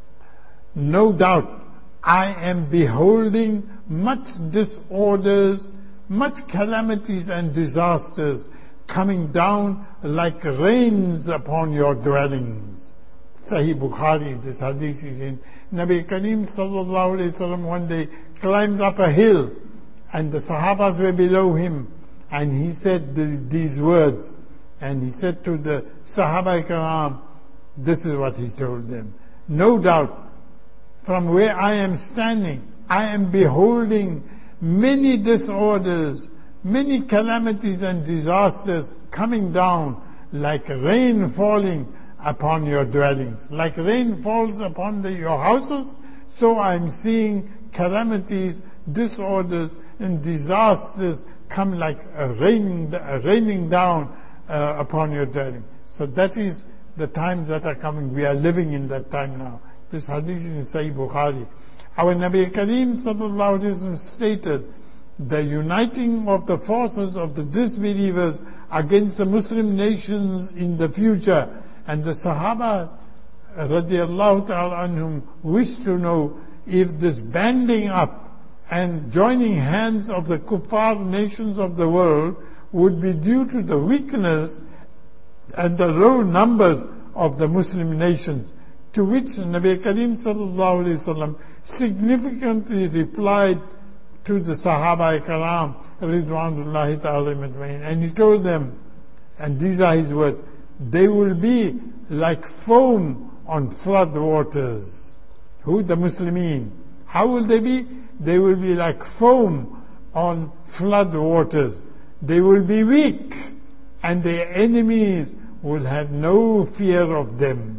no doubt I am beholding much disorders, much calamities and disasters coming down like rains upon your dwellings. Sahih Bukhari, this hadith is in. Nabi Kareem sallallahu alayhi wa sallam one day climbed up a hill and the Sahabas were below him, and he said these words, and he said to the Sahaba Karam, this is what he told them, no doubt from where I am standing I am beholding many disorders, many calamities and disasters coming down like rain falling upon your dwellings. Like rain falls upon your houses, so I am seeing calamities, disorders and disasters come like raining down upon your dwelling. So that is the times that are coming. We are living in that time now. This hadith is in Sahih Bukhari. Our Nabi Kareem sallallahu alayhi wa sallam stated, the uniting of the forces of the disbelievers against the Muslim nations in the future. And the Sahaba radiallahu ta'ala anhum wish to know if this banding up and joining hands of the kuffar nations of the world would be due to the weakness and the low numbers of the Muslim nations. To which Nabi Kareem sallallahu alayhi wa sallam significantly replied to the Sahaba Karam ridwanullahi ta'ala majma'in, and he told them, and these are his words, they will be like foam on flood waters. Who? The Muslimin. How will they be? They will be like foam on flood waters. They will be weak, and their enemies will have no fear of them.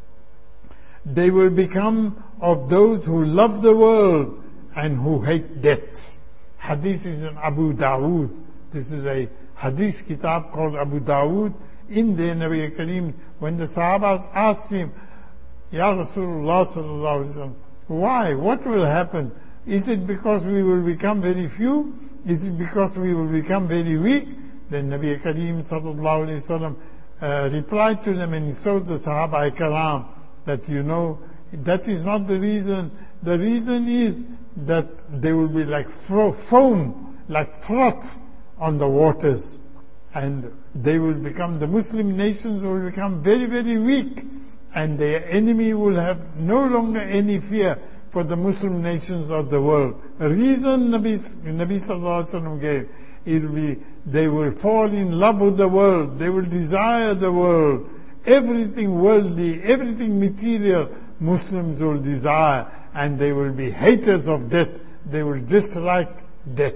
They will become of those who love the world and who hate death. Hadith is in Abu Dawood. This is a hadith kitab called Abu Dawood. In there, Nabi Kareem, when the Sahabas asked him, Ya Rasulullah sallallahu alayhi wa sallam, why? What will happen? Is it because we will become very few? Is it because we will become very weak? Then Nabi Kareem sallallahu alayhi wa sallam replied to them, and he told the Sahaba Karam that, you know, that is not the reason. The reason is that they will be like foam, like froth on the waters, and they will become, the Muslim nations will become very, very weak, and their enemy will have no longer any fear for the Muslim nations of the world. A reason Nabi sallallahu alaihi wasallam gave, it will be, they will fall in love with the world, they will desire the world, everything worldly, everything material, Muslims will desire, and they will be haters of death. They will dislike death.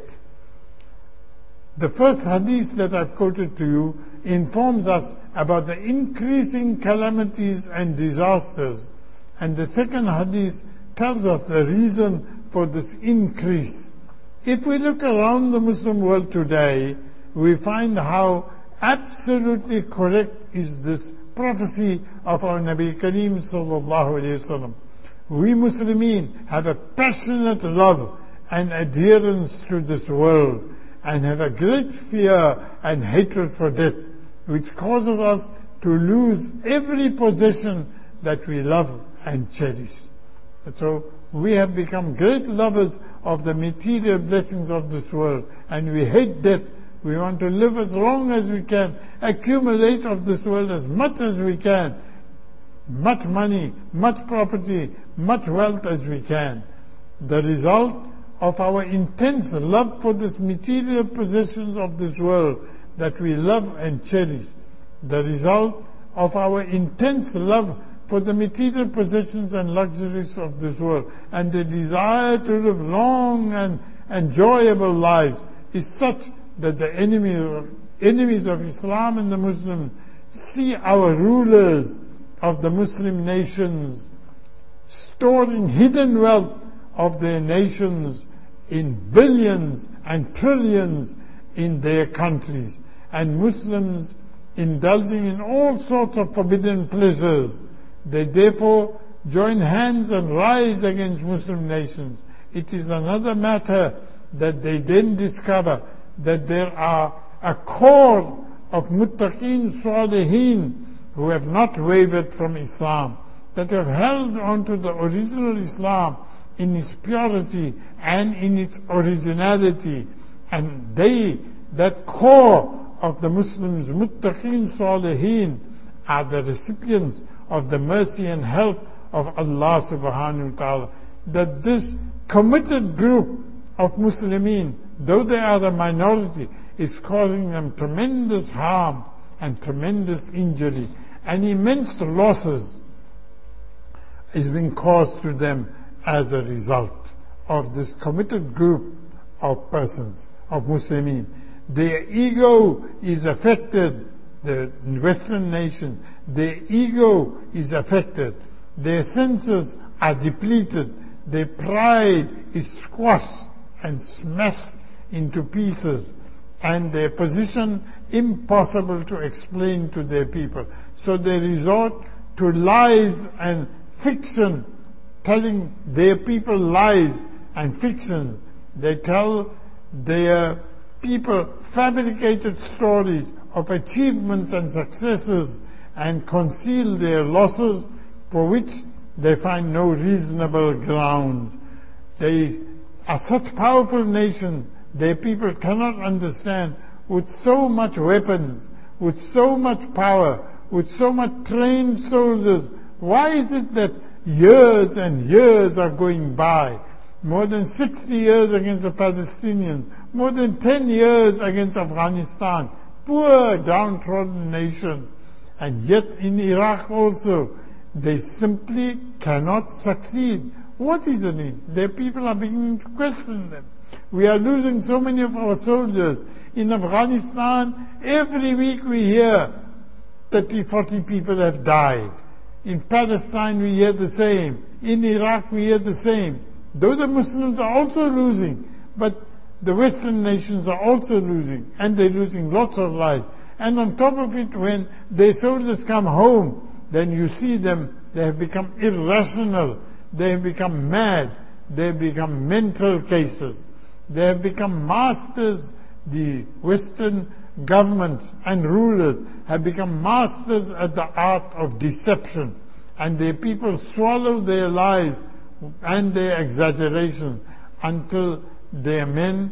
The first hadith that I've quoted to you informs us about the increasing calamities and disasters, and the second hadith tells us the reason for this increase. If we look around the Muslim world today, we find how absolutely correct is this prophecy of our Nabi Kareem sallallahu alayhi wa sallam. We Muslimin have a passionate love and adherence to this world, and have a great fear and hatred for death, which causes us to lose every possession that we love and cherish. So we have become great lovers of the material blessings of this world, and we hate death. We want to live as long as we can, accumulate of this world as much as we can, much money, much property, much wealth as we can. The result of our intense love for these material possessions of this world that we love and cherish, the result of our intense love for the material possessions and luxuries of this world, and the desire to live long and enjoyable lives, is such that the enemies of Islam and the Muslims see our rulers of the Muslim nations storing hidden wealth of their nations in billions and trillions in their countries, and Muslims indulging in all sorts of forbidden pleasures. They therefore join hands and rise against Muslim nations. It is another matter that they then discover that there are a core of muttaqeen salihin who have not wavered from Islam, that have held on to the original Islam in its purity and in its originality. And they, that core of the Muslims, muttaqeen salihin, are the recipients of the mercy and help of Allah subhanahu wa ta'ala. That this committed group of Muslimin, though they are the minority, is causing them tremendous harm and tremendous injury, and immense losses is being caused to them as a result of this committed group of persons, of Muslimin. Their ego is affected, the Western nation, their ego is affected, their senses are depleted, their pride is squashed and smashed into pieces, and their position impossible to explain to their people. So they resort to lies and fiction, telling their people lies and fiction. They tell their people fabricated stories of achievements and successes, and conceal their losses for which they find no reasonable ground. They are such powerful nations, their people cannot understand, with so much weapons, with so much power, with so much trained soldiers, why is it that years and years are going by? More than 60 years against the Palestinians, more than 10 years against Afghanistan, poor downtrodden nation. And yet in Iraq also, they simply cannot succeed. What is the need? Their people are beginning to question them. We are losing so many of our soldiers. In Afghanistan, every week we hear 30, 40 people have died. In Palestine we hear the same. In Iraq we hear the same. Though the Muslims are also losing, but the Western nations are also losing, and they're losing lots of lives. And on top of it, when their soldiers come home, then you see them, they have become irrational, they have become mad, they have become mental cases. They have become masters, the Western governments and rulers have become masters at the art of deception, and their people swallow their lies and their exaggeration until their men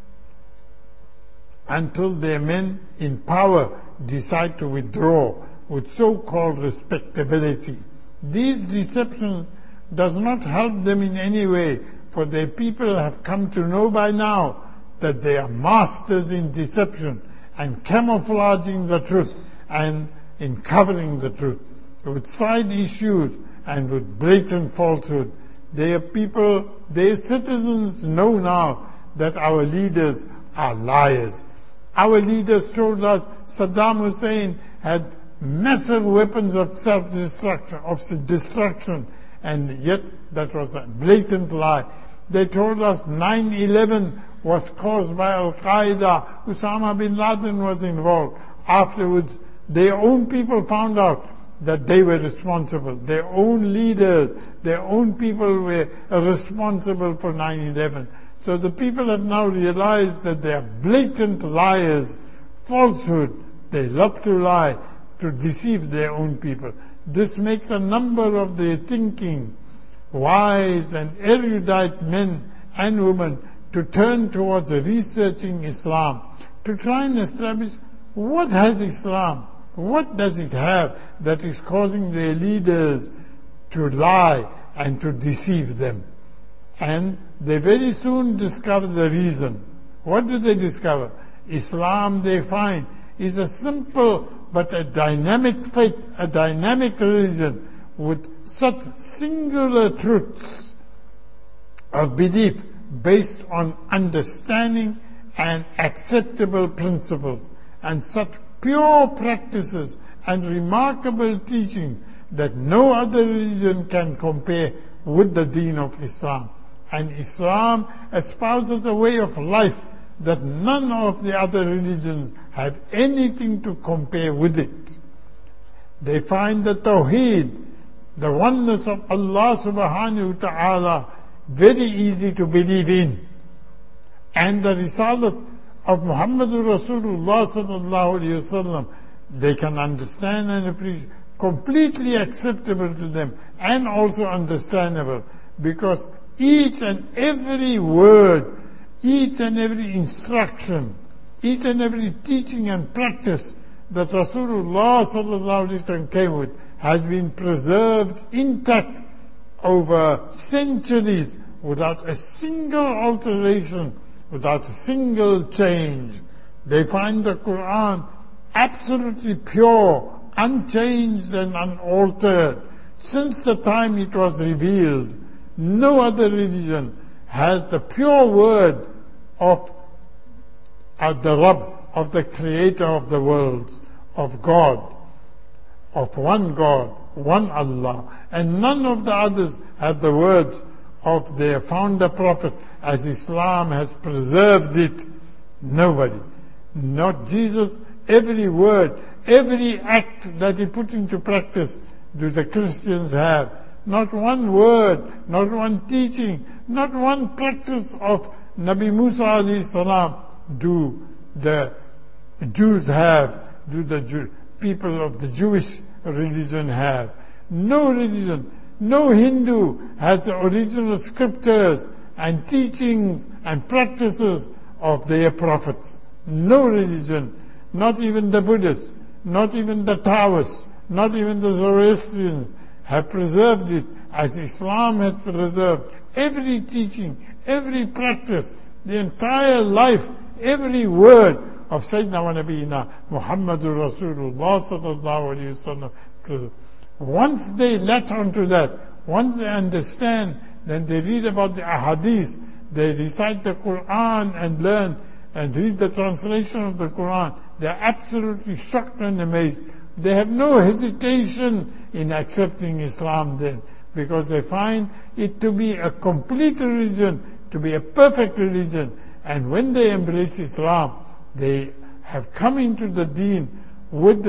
in power decide to withdraw with so-called respectability. These deceptions does not help them in any way, for their people have come to know by now that they are masters in deception and camouflaging the truth and in covering the truth with side issues and with blatant falsehood. Their people, their citizens know now that our leaders are liars. Our leaders told us Saddam Hussein had massive weapons of destruction, and yet that was a blatant lie. They told us 9/11 was caused by Al-Qaeda, Osama bin Laden was involved. Afterwards, their own people found out that they were responsible. Their own leaders, their own people were responsible for 9/11. So the people have now realized that they are blatant liars, falsehood. They love to lie, to deceive their own people. This makes a number of their thinking, wise and erudite men and women, to turn towards researching Islam, to try and establish what has Islam, what does it have that is causing their leaders to lie and to deceive them. And they very soon discover the reason. What do they discover? Islam, they find, is a simple but a dynamic faith, a dynamic religion with such singular truths of belief based on understanding and acceptable principles, and such pure practices and remarkable teaching that no other religion can compare with the deen of Islam. And Islam espouses a way of life that none of the other religions have anything to compare with it. They find the Tawheed, the oneness of Allah subhanahu wa ta'ala, very easy to believe in. And the Risalat of Muhammadur Rasulullah sallallahu alayhi wasallam, they can understand and appreciate, completely acceptable to them and also understandable, because each and every word, each and every instruction, each and every teaching and practice that Rasulullah sallallahu alayhi wasallam came with has been preserved intact over centuries without a single alteration, without a single change. They find the Quran absolutely pure, unchanged and unaltered. Since the time it was revealed, no other religion has the pure word of the Rabb, of the Creator of the worlds, of God, of one God, one Allah. And none of the others have the words of their founder prophet as Islam has preserved it. Nobody. Not Jesus. Every word, every act that he put into practice do the Christians have. Not one word, not one teaching, not one practice of Nabi Musa alayhi salam do the Jews have, do the people of the Jewish religion have. No religion, no Hindu has the original scriptures and teachings and practices of their prophets. No religion, not even the Buddhists, not even the Taoists, not even the Zoroastrians have preserved it as Islam has preserved every teaching, every practice, the entire life, every word of Sayyidina wa Nabiyina Muhammadur Rasulullah sallallahu alayhi wasallam. Once they latch onto that, once they understand, then they read about the ahadith, they recite the Quran and learn and read the translation of the Quran. They are absolutely shocked and amazed. They have no hesitation in accepting Islam then, because they find it to be a complete religion, to be a perfect religion. And when they embrace Islam, they have come into the deen with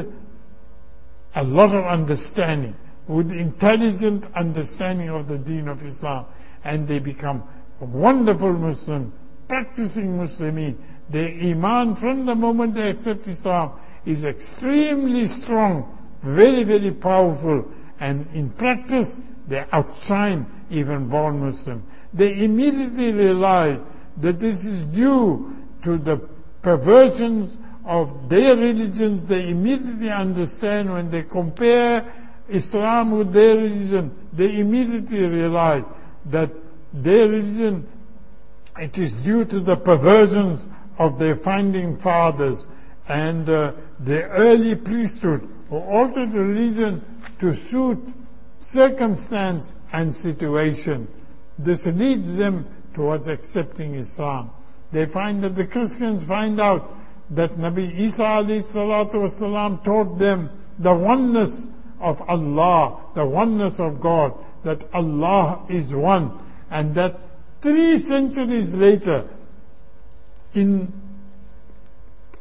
a lot of understanding, with intelligent understanding of the deen of Islam, and they become wonderful Muslims, practicing Muslimin. Their iman from the moment they accept Islam is extremely strong, very, very powerful, and in practice they outshine even born Muslims. They immediately realize that this is due to the perversions of their religions. They immediately understand when they compare Islam with their religion, they immediately realize that their religion, it is due to the perversions of their founding fathers and the early priesthood who altered the religion to suit circumstance and situation. This leads them towards accepting Islam. They find that the Christians find out that Nabi Isa alayhi salatu wasalam taught them the oneness of Allah, the oneness of God, that Allah is one, and that 3 centuries later, in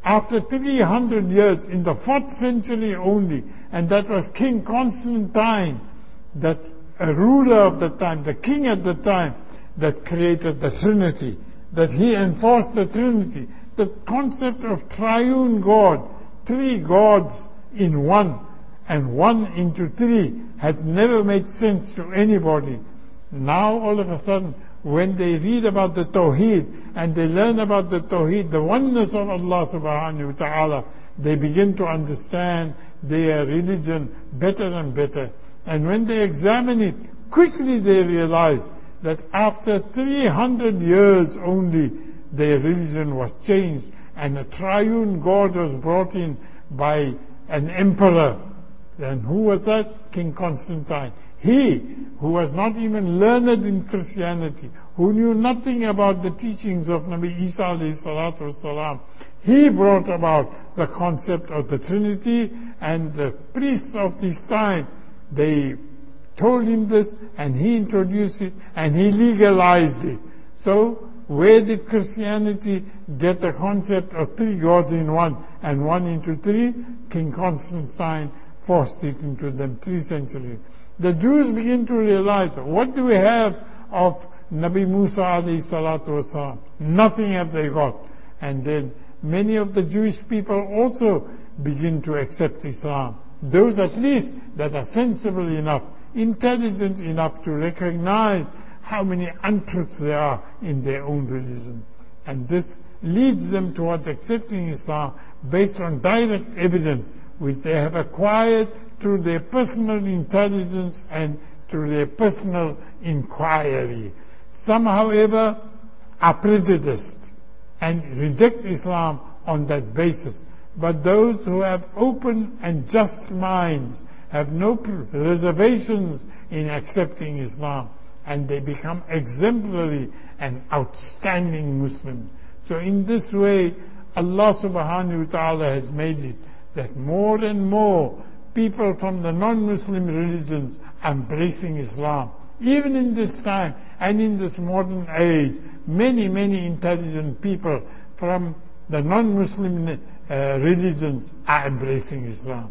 after 300 years, in the 4th century only, and that was King Constantine, that a ruler of the time, the king at the time, that created the Trinity, that he enforced the Trinity. The concept of triune God, 3 gods in one, and 1 into 3, has never made sense to anybody. Now all of a sudden, when they read about the Tawheed and they learn about the Tawheed, the oneness of Allah subhanahu wa ta'ala, they begin to understand their religion better and better. And when they examine it, quickly they realize that after 300 years only, their religion was changed and a triune God was brought in by an emperor. And who was that? King Constantine. He, who was not even learned in Christianity, who knew nothing about the teachings of Nabi Isa alayhi salatu wasalam, he brought about the concept of the Trinity, and the priests of this time, they told him this, and he introduced it, and he legalized it. So, where did Christianity get the concept of 3 gods in one and 1 into 3? King Constantine forced it into them 3 centuries. The Jews begin to realize, what do we have of Nabi Musa alayhi salatu wasalam? Nothing have they got. And then many of the Jewish people also begin to accept Islam. Those at least that are sensible enough, intelligent enough to recognize how many untruths there are in their own religion. And this leads them towards accepting Islam based on direct evidence which they have acquired through their personal intelligence and through their personal inquiry. Some, however, are prejudiced and reject Islam on that basis. But those who have open and just minds have no reservations in accepting Islam, and they become exemplary and outstanding Muslims. So in this way, Allah subhanahu wa ta'ala has made it that more and more people from the non-Muslim religions are embracing Islam. Even in this time and in this modern age, many, many intelligent people from the non-Muslim religions are embracing Islam.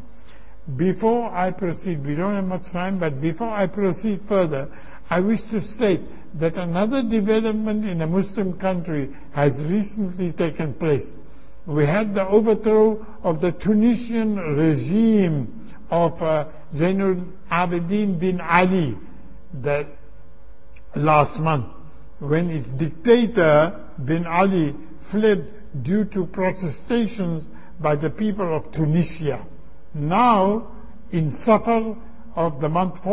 Before I proceed, we don't have much time, but before I proceed further, I wish to state that another development in a Muslim country has recently taken place. We had the overthrow of the Tunisian regime of Zainul Abidin bin Ali last month, when its dictator bin Ali fled due to protestations by the people of Tunisia. Now, in Safar of the month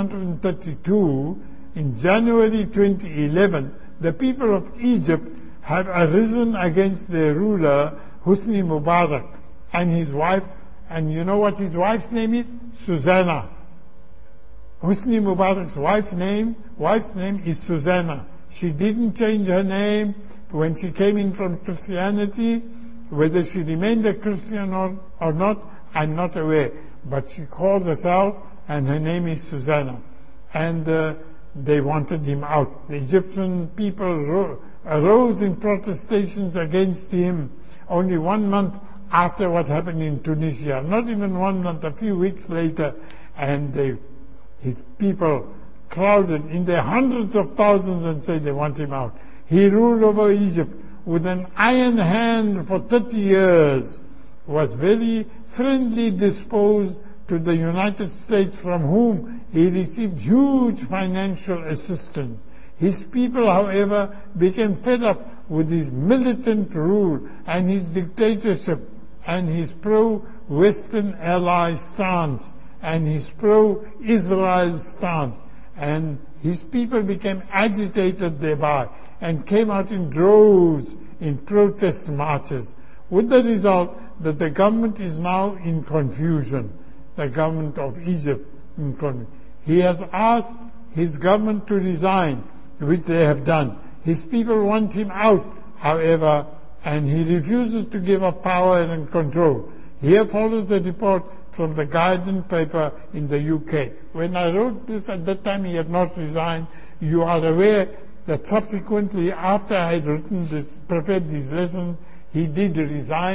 1432, in January 2011, the people of Egypt have arisen against their ruler, Hosni Mubarak, and his wife. And you know what his wife's name is? Susanna. Hosni Mubarak's wife's name is Susanna. She didn't change her name when she came in from Christianity. Whether she remained a Christian or not, I'm not aware. But she calls herself, and her name is Susanna. And they wanted him out. The Egyptian people arose in protestations against him only 1 month after what happened in Tunisia. Not even 1 month, a few weeks later. And his people crowded in their hundreds of thousands and said they want him out. He ruled over Egypt with an iron hand for 30 years, was very friendly disposed to the United States, from whom he received huge financial assistance. His people, however, became fed up with his militant rule and his dictatorship and his pro-Western ally stance and his pro-Israel stance. And his people became agitated thereby and came out in droves in protest marches, with the result that the government is now in confusion, the government of Egypt in confusion. He has asked his government to resign, which they have done. His people want him out, however, and he refuses to give up power and control. Here follows a report from the Guardian paper in the UK. When I wrote this at that time, he had not resigned. You are aware that subsequently, after I had written this, prepared these lessons, he did resign,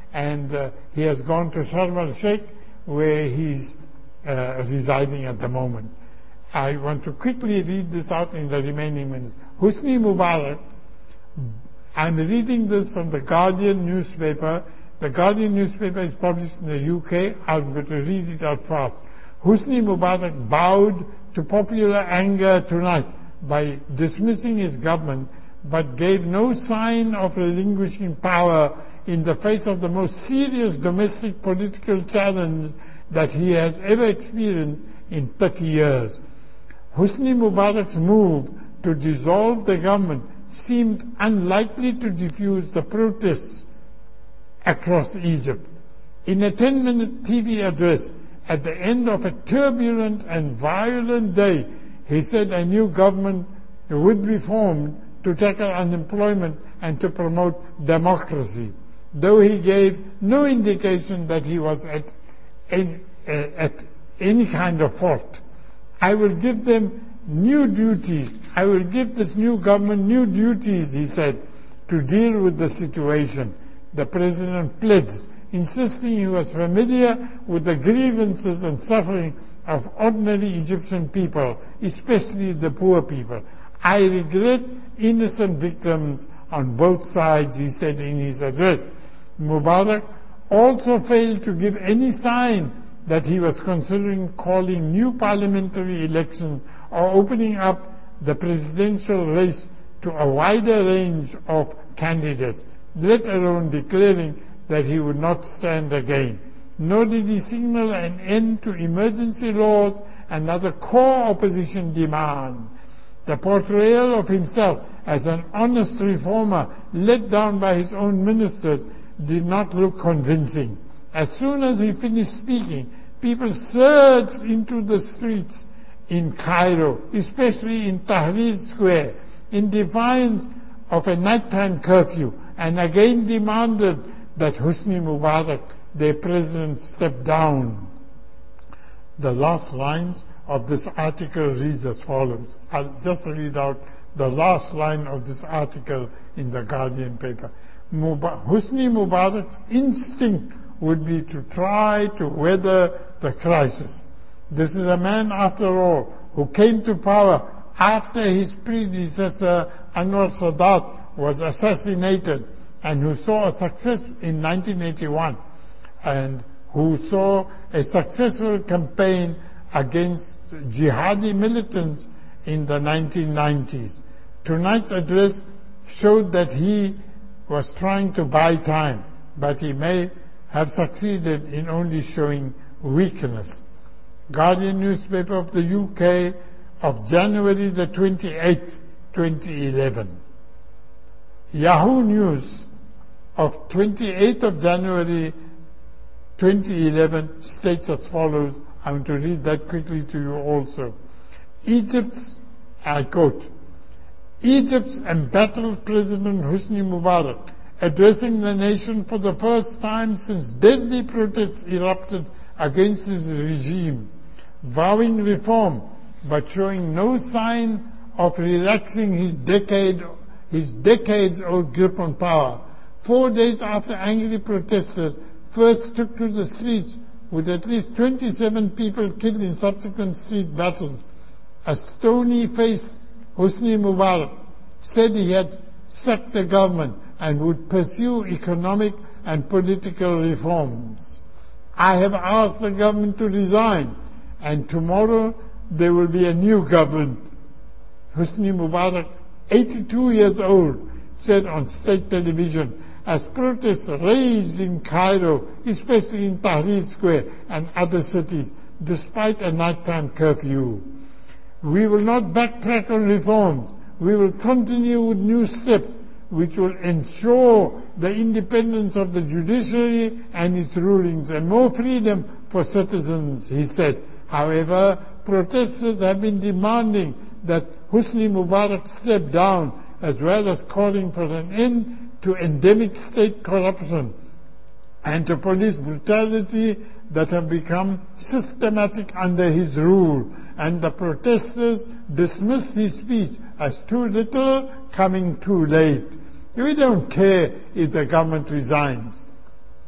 and he has gone to Sharm el-Sheikh, where he's residing at the moment. I want to quickly read this out in the remaining minutes. Hosni Mubarak, I'm reading this from the Guardian newspaper. The Guardian newspaper is published in the UK. I'm going to read it out fast. Hosni Mubarak bowed to popular anger tonight by dismissing his government, but gave no sign of relinquishing power in the face of the most serious domestic political challenge that he has ever experienced in 30 years. Hosni Mubarak's move to dissolve the government seemed unlikely to diffuse the protests across Egypt. In a 10-minute TV address at the end of a turbulent and violent day, he said a new government would be formed to tackle unemployment and to promote democracy, though he gave no indication that he was at any kind of fault. I will give them new duties. I will give this new government new duties, he said, to deal with the situation. The president pledged, insisting he was familiar with the grievances and suffering of ordinary Egyptian people, especially the poor people. I regret innocent victims on both sides, he said in his address. Mubarak also failed to give any sign that he was considering calling new parliamentary elections or opening up the presidential race to a wider range of candidates, let alone declaring that he would not stand again. Nor did he signal an end to emergency laws and other core opposition demand. The portrayal of himself as an honest reformer let down by his own ministers did not look convincing. As soon as he finished speaking, people surged into the streets in Cairo, especially in Tahrir Square, in defiance of a nighttime curfew, and again demanded that Hosni Mubarak, their president, step down. The last lines of this article reads as follows. I'll just read out the last line of this article in the Guardian paper. Hosni Mubarak's instinct would be to try to weather the crisis. This is a man, after all, who came to power after his predecessor Anwar Sadat was assassinated, and who saw a success in 1981, and who saw a successful campaign against jihadi militants in the 1990s. Tonight's address showed that he was trying to buy time, but he may have succeeded in only showing weakness. Guardian newspaper of the UK of January the 28th, 2011. Yahoo News of 28th of January 2011 states as follows. I'm going to read that quickly to you also. Egypt's, I quote, Egypt's embattled President Hosni Mubarak, addressing the nation for the first time since deadly protests erupted against his regime, vowing reform but showing no sign of relaxing his decades-old grip on power. 4 days after angry protesters first took to the streets, with at least 27 people killed in subsequent street battles, a stony-faced Hosni Mubarak said he had sacked the government and would pursue economic and political reforms. I have asked the government to resign, and tomorrow there will be a new government. Hosni Mubarak, 82 years old, said on state television as protests raged in Cairo, especially in Tahrir Square and other cities, despite a nighttime curfew. We will not backtrack on reforms. We will continue with new steps which will ensure the independence of the judiciary and its rulings and more freedom for citizens, he said. However, protesters have been demanding that Hosni Mubarak step down, as well as calling for an end to endemic state corruption and to police brutality that have become systematic under his rule. And the protesters dismissed his speech as too little, coming too late. We don't care if the government resigns.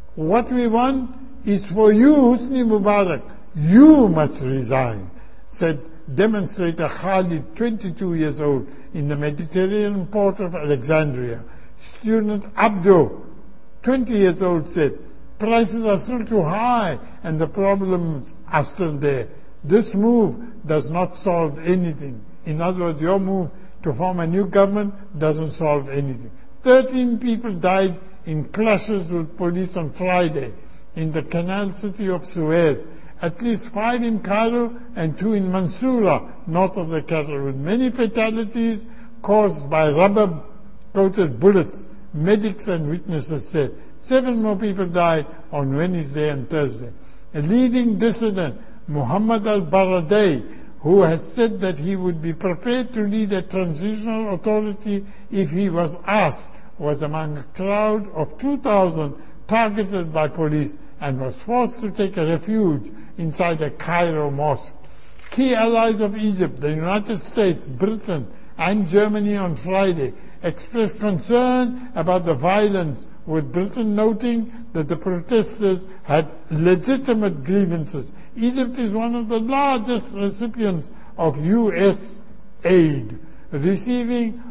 What we want is for you, Husni Mubarak, you must resign, said demonstrator Khalid, 22 years old, in the Mediterranean port of Alexandria. Student Abdo, 20 years old, said, prices are still too high and the problems are still there. This move does not solve anything. In other words, your move to form a new government doesn't solve anything. 13 people died in clashes with police on Friday in the canal city of Suez. At least 5 in Cairo and 2 in Mansoura, north of the capital, with many fatalities caused by rubber-coated bullets, medics and witnesses said. 7 more people died on Wednesday and Thursday. A leading dissident, Muhammad al-Baradei, who has said that he would be prepared to lead a transitional authority if he was asked, was among a crowd of 2,000 targeted by police and was forced to take a refuge inside a Cairo mosque. Key allies of Egypt, the United States, Britain, and Germany on Friday expressed concern about the violence, with Britain noting that the protesters had legitimate grievances. Egypt is one of the largest recipients of U.S. aid, receiving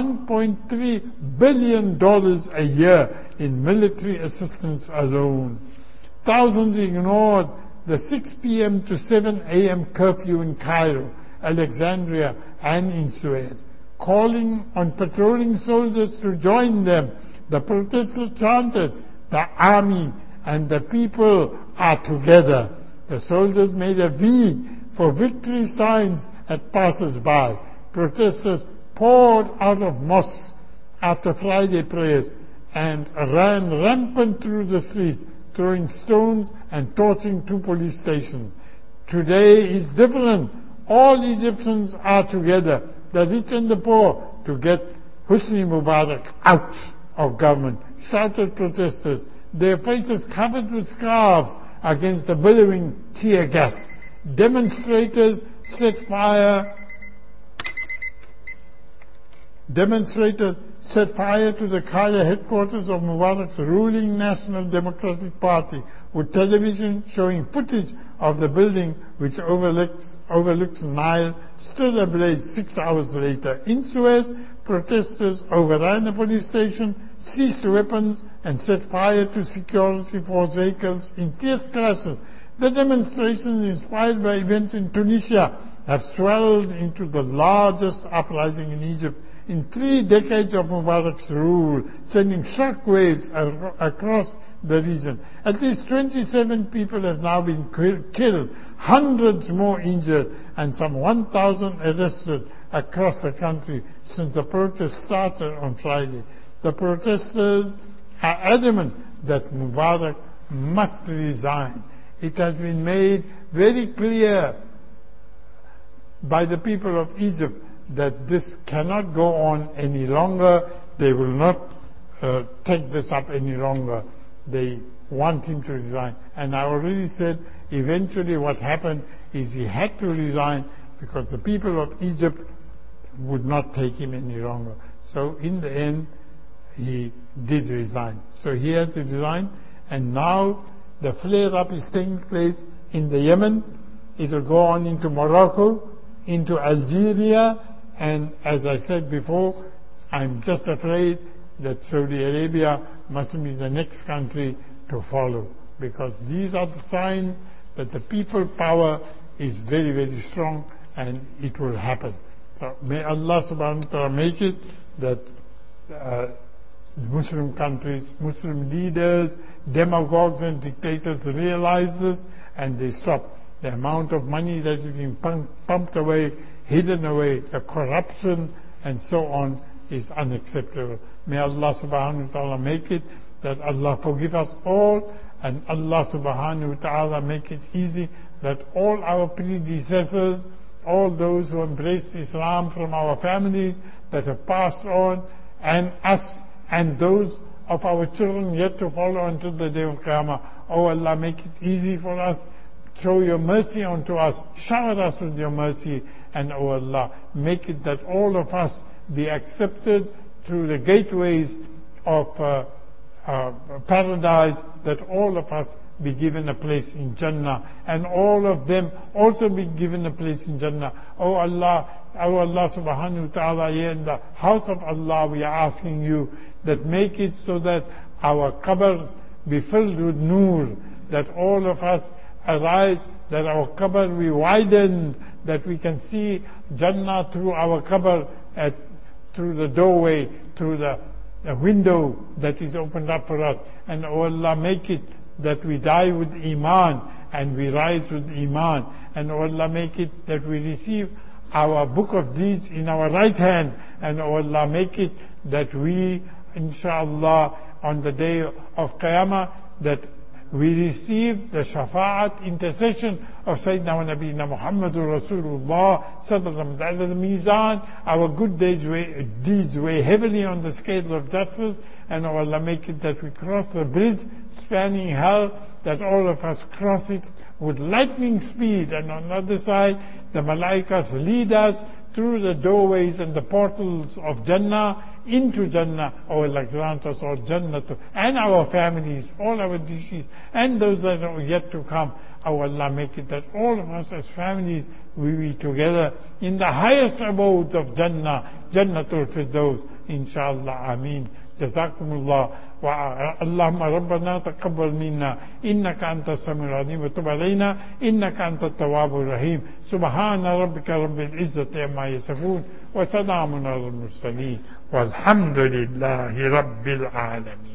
$1.3 billion a year in military assistance alone. Thousands ignored the 6 p.m. to 7 a.m. curfew in Cairo, Alexandria, and in Suez. Calling on patrolling soldiers to join them, the protesters chanted, "The army and the people are together." The soldiers made a V for victory signs at passers-by. Protesters poured out of mosques after Friday prayers and ran rampant through the streets, throwing stones and torching 2 police stations. Today is different. All Egyptians are together, the rich and the poor, to get Husni Mubarak out of government, shouted protesters, their faces covered with scarves against the billowing tear gas. Demonstrators set fire to the Cairo headquarters of Mubarak's ruling National Democratic Party, with television showing footage of the building which overlooks Nile still ablaze 6 hours later. In Suez, protesters overran a police station, seized weapons, and set fire to security force vehicles in fierce clashes. The demonstrations, inspired by events in Tunisia, have swelled into the largest uprising in Egypt in 3 decades of Mubarak's rule, sending shock waves across the region. At least 27 people have now been killed, hundreds more injured, and some 1,000 arrested across the country since the protests started on Friday. The protesters are adamant that Mubarak must resign. It has been made very clear by the people of Egypt that this cannot go on any longer. They will not take this up any longer. They want him to resign. And I already said, eventually what happened is he had to resign because the people of Egypt would not take him any longer. So in the end, he did resign. So he has resigned, and now the flare-up is taking place in the Yemen. It will go on into Morocco, into Algeria, and as I said before, I'm just afraid that Saudi Arabia must be the next country to follow, because these are the signs that the people power is very, very strong, and it will happen. So may Allah subhanahu wa ta'ala make it that Muslim countries, Muslim leaders, demagogues and dictators realize this and they stop. The amount of money that is being pumped away, hidden away, the corruption and so on is unacceptable. May Allah subhanahu wa ta'ala make it that Allah forgive us all, and Allah subhanahu wa ta'ala make it easy that all our predecessors, all those who embraced Islam from our families that have passed on, and us and those of our children yet to follow until the day of Qiyamah. Oh Allah, make it easy for us. Show your mercy unto us. Shower us with your mercy. And oh Allah, make it that all of us be accepted through the gateways of paradise, that all of us be given a place in Jannah, and all of them also be given a place in Jannah. Oh Allah subhanahu wa ta'ala, here in the house of Allah, we are asking you that make it so that our qabrs be filled with nur, that all of us arise, that our qabr be widened, that we can see Jannah through our qabr, through the doorway, through the window that is opened up for us. And oh Allah, make it that we die with Iman and we rise with Iman. And oh Allah, make it that we receive our book of deeds in our right hand. And oh Allah, make it that we, inshallah, on the day of Qiyamah, that we receive the shafa'at, intercession of Sayyidina wa Nabiyina Muhammadur Rasulullah sallallahu alaihi wasallam. The mizan, our good deeds weigh heavily on the scales of justice, and oh Allah, make it that we cross the bridge spanning hell, that all of us cross it with lightning speed, and on the other side the malaikas lead us through the doorways and the portals of Jannah into Jannah. Oh Allah, grant us all Jannah and our families, all our deceased and those that are yet to come. Oh Allah, make it that all of us as families we be together in the highest abodes of Jannah, Jannatul Firdaus, inshallah. Ameen. Jazakumullah. اللهم ربنا تقبل منا إنك أنت السميع العليم وتب علينا إنك أنت التواب الرحيم. سبحان ربك رب العزة عما يصفون وسلام على المرسلين والحمد لله رب العالمين.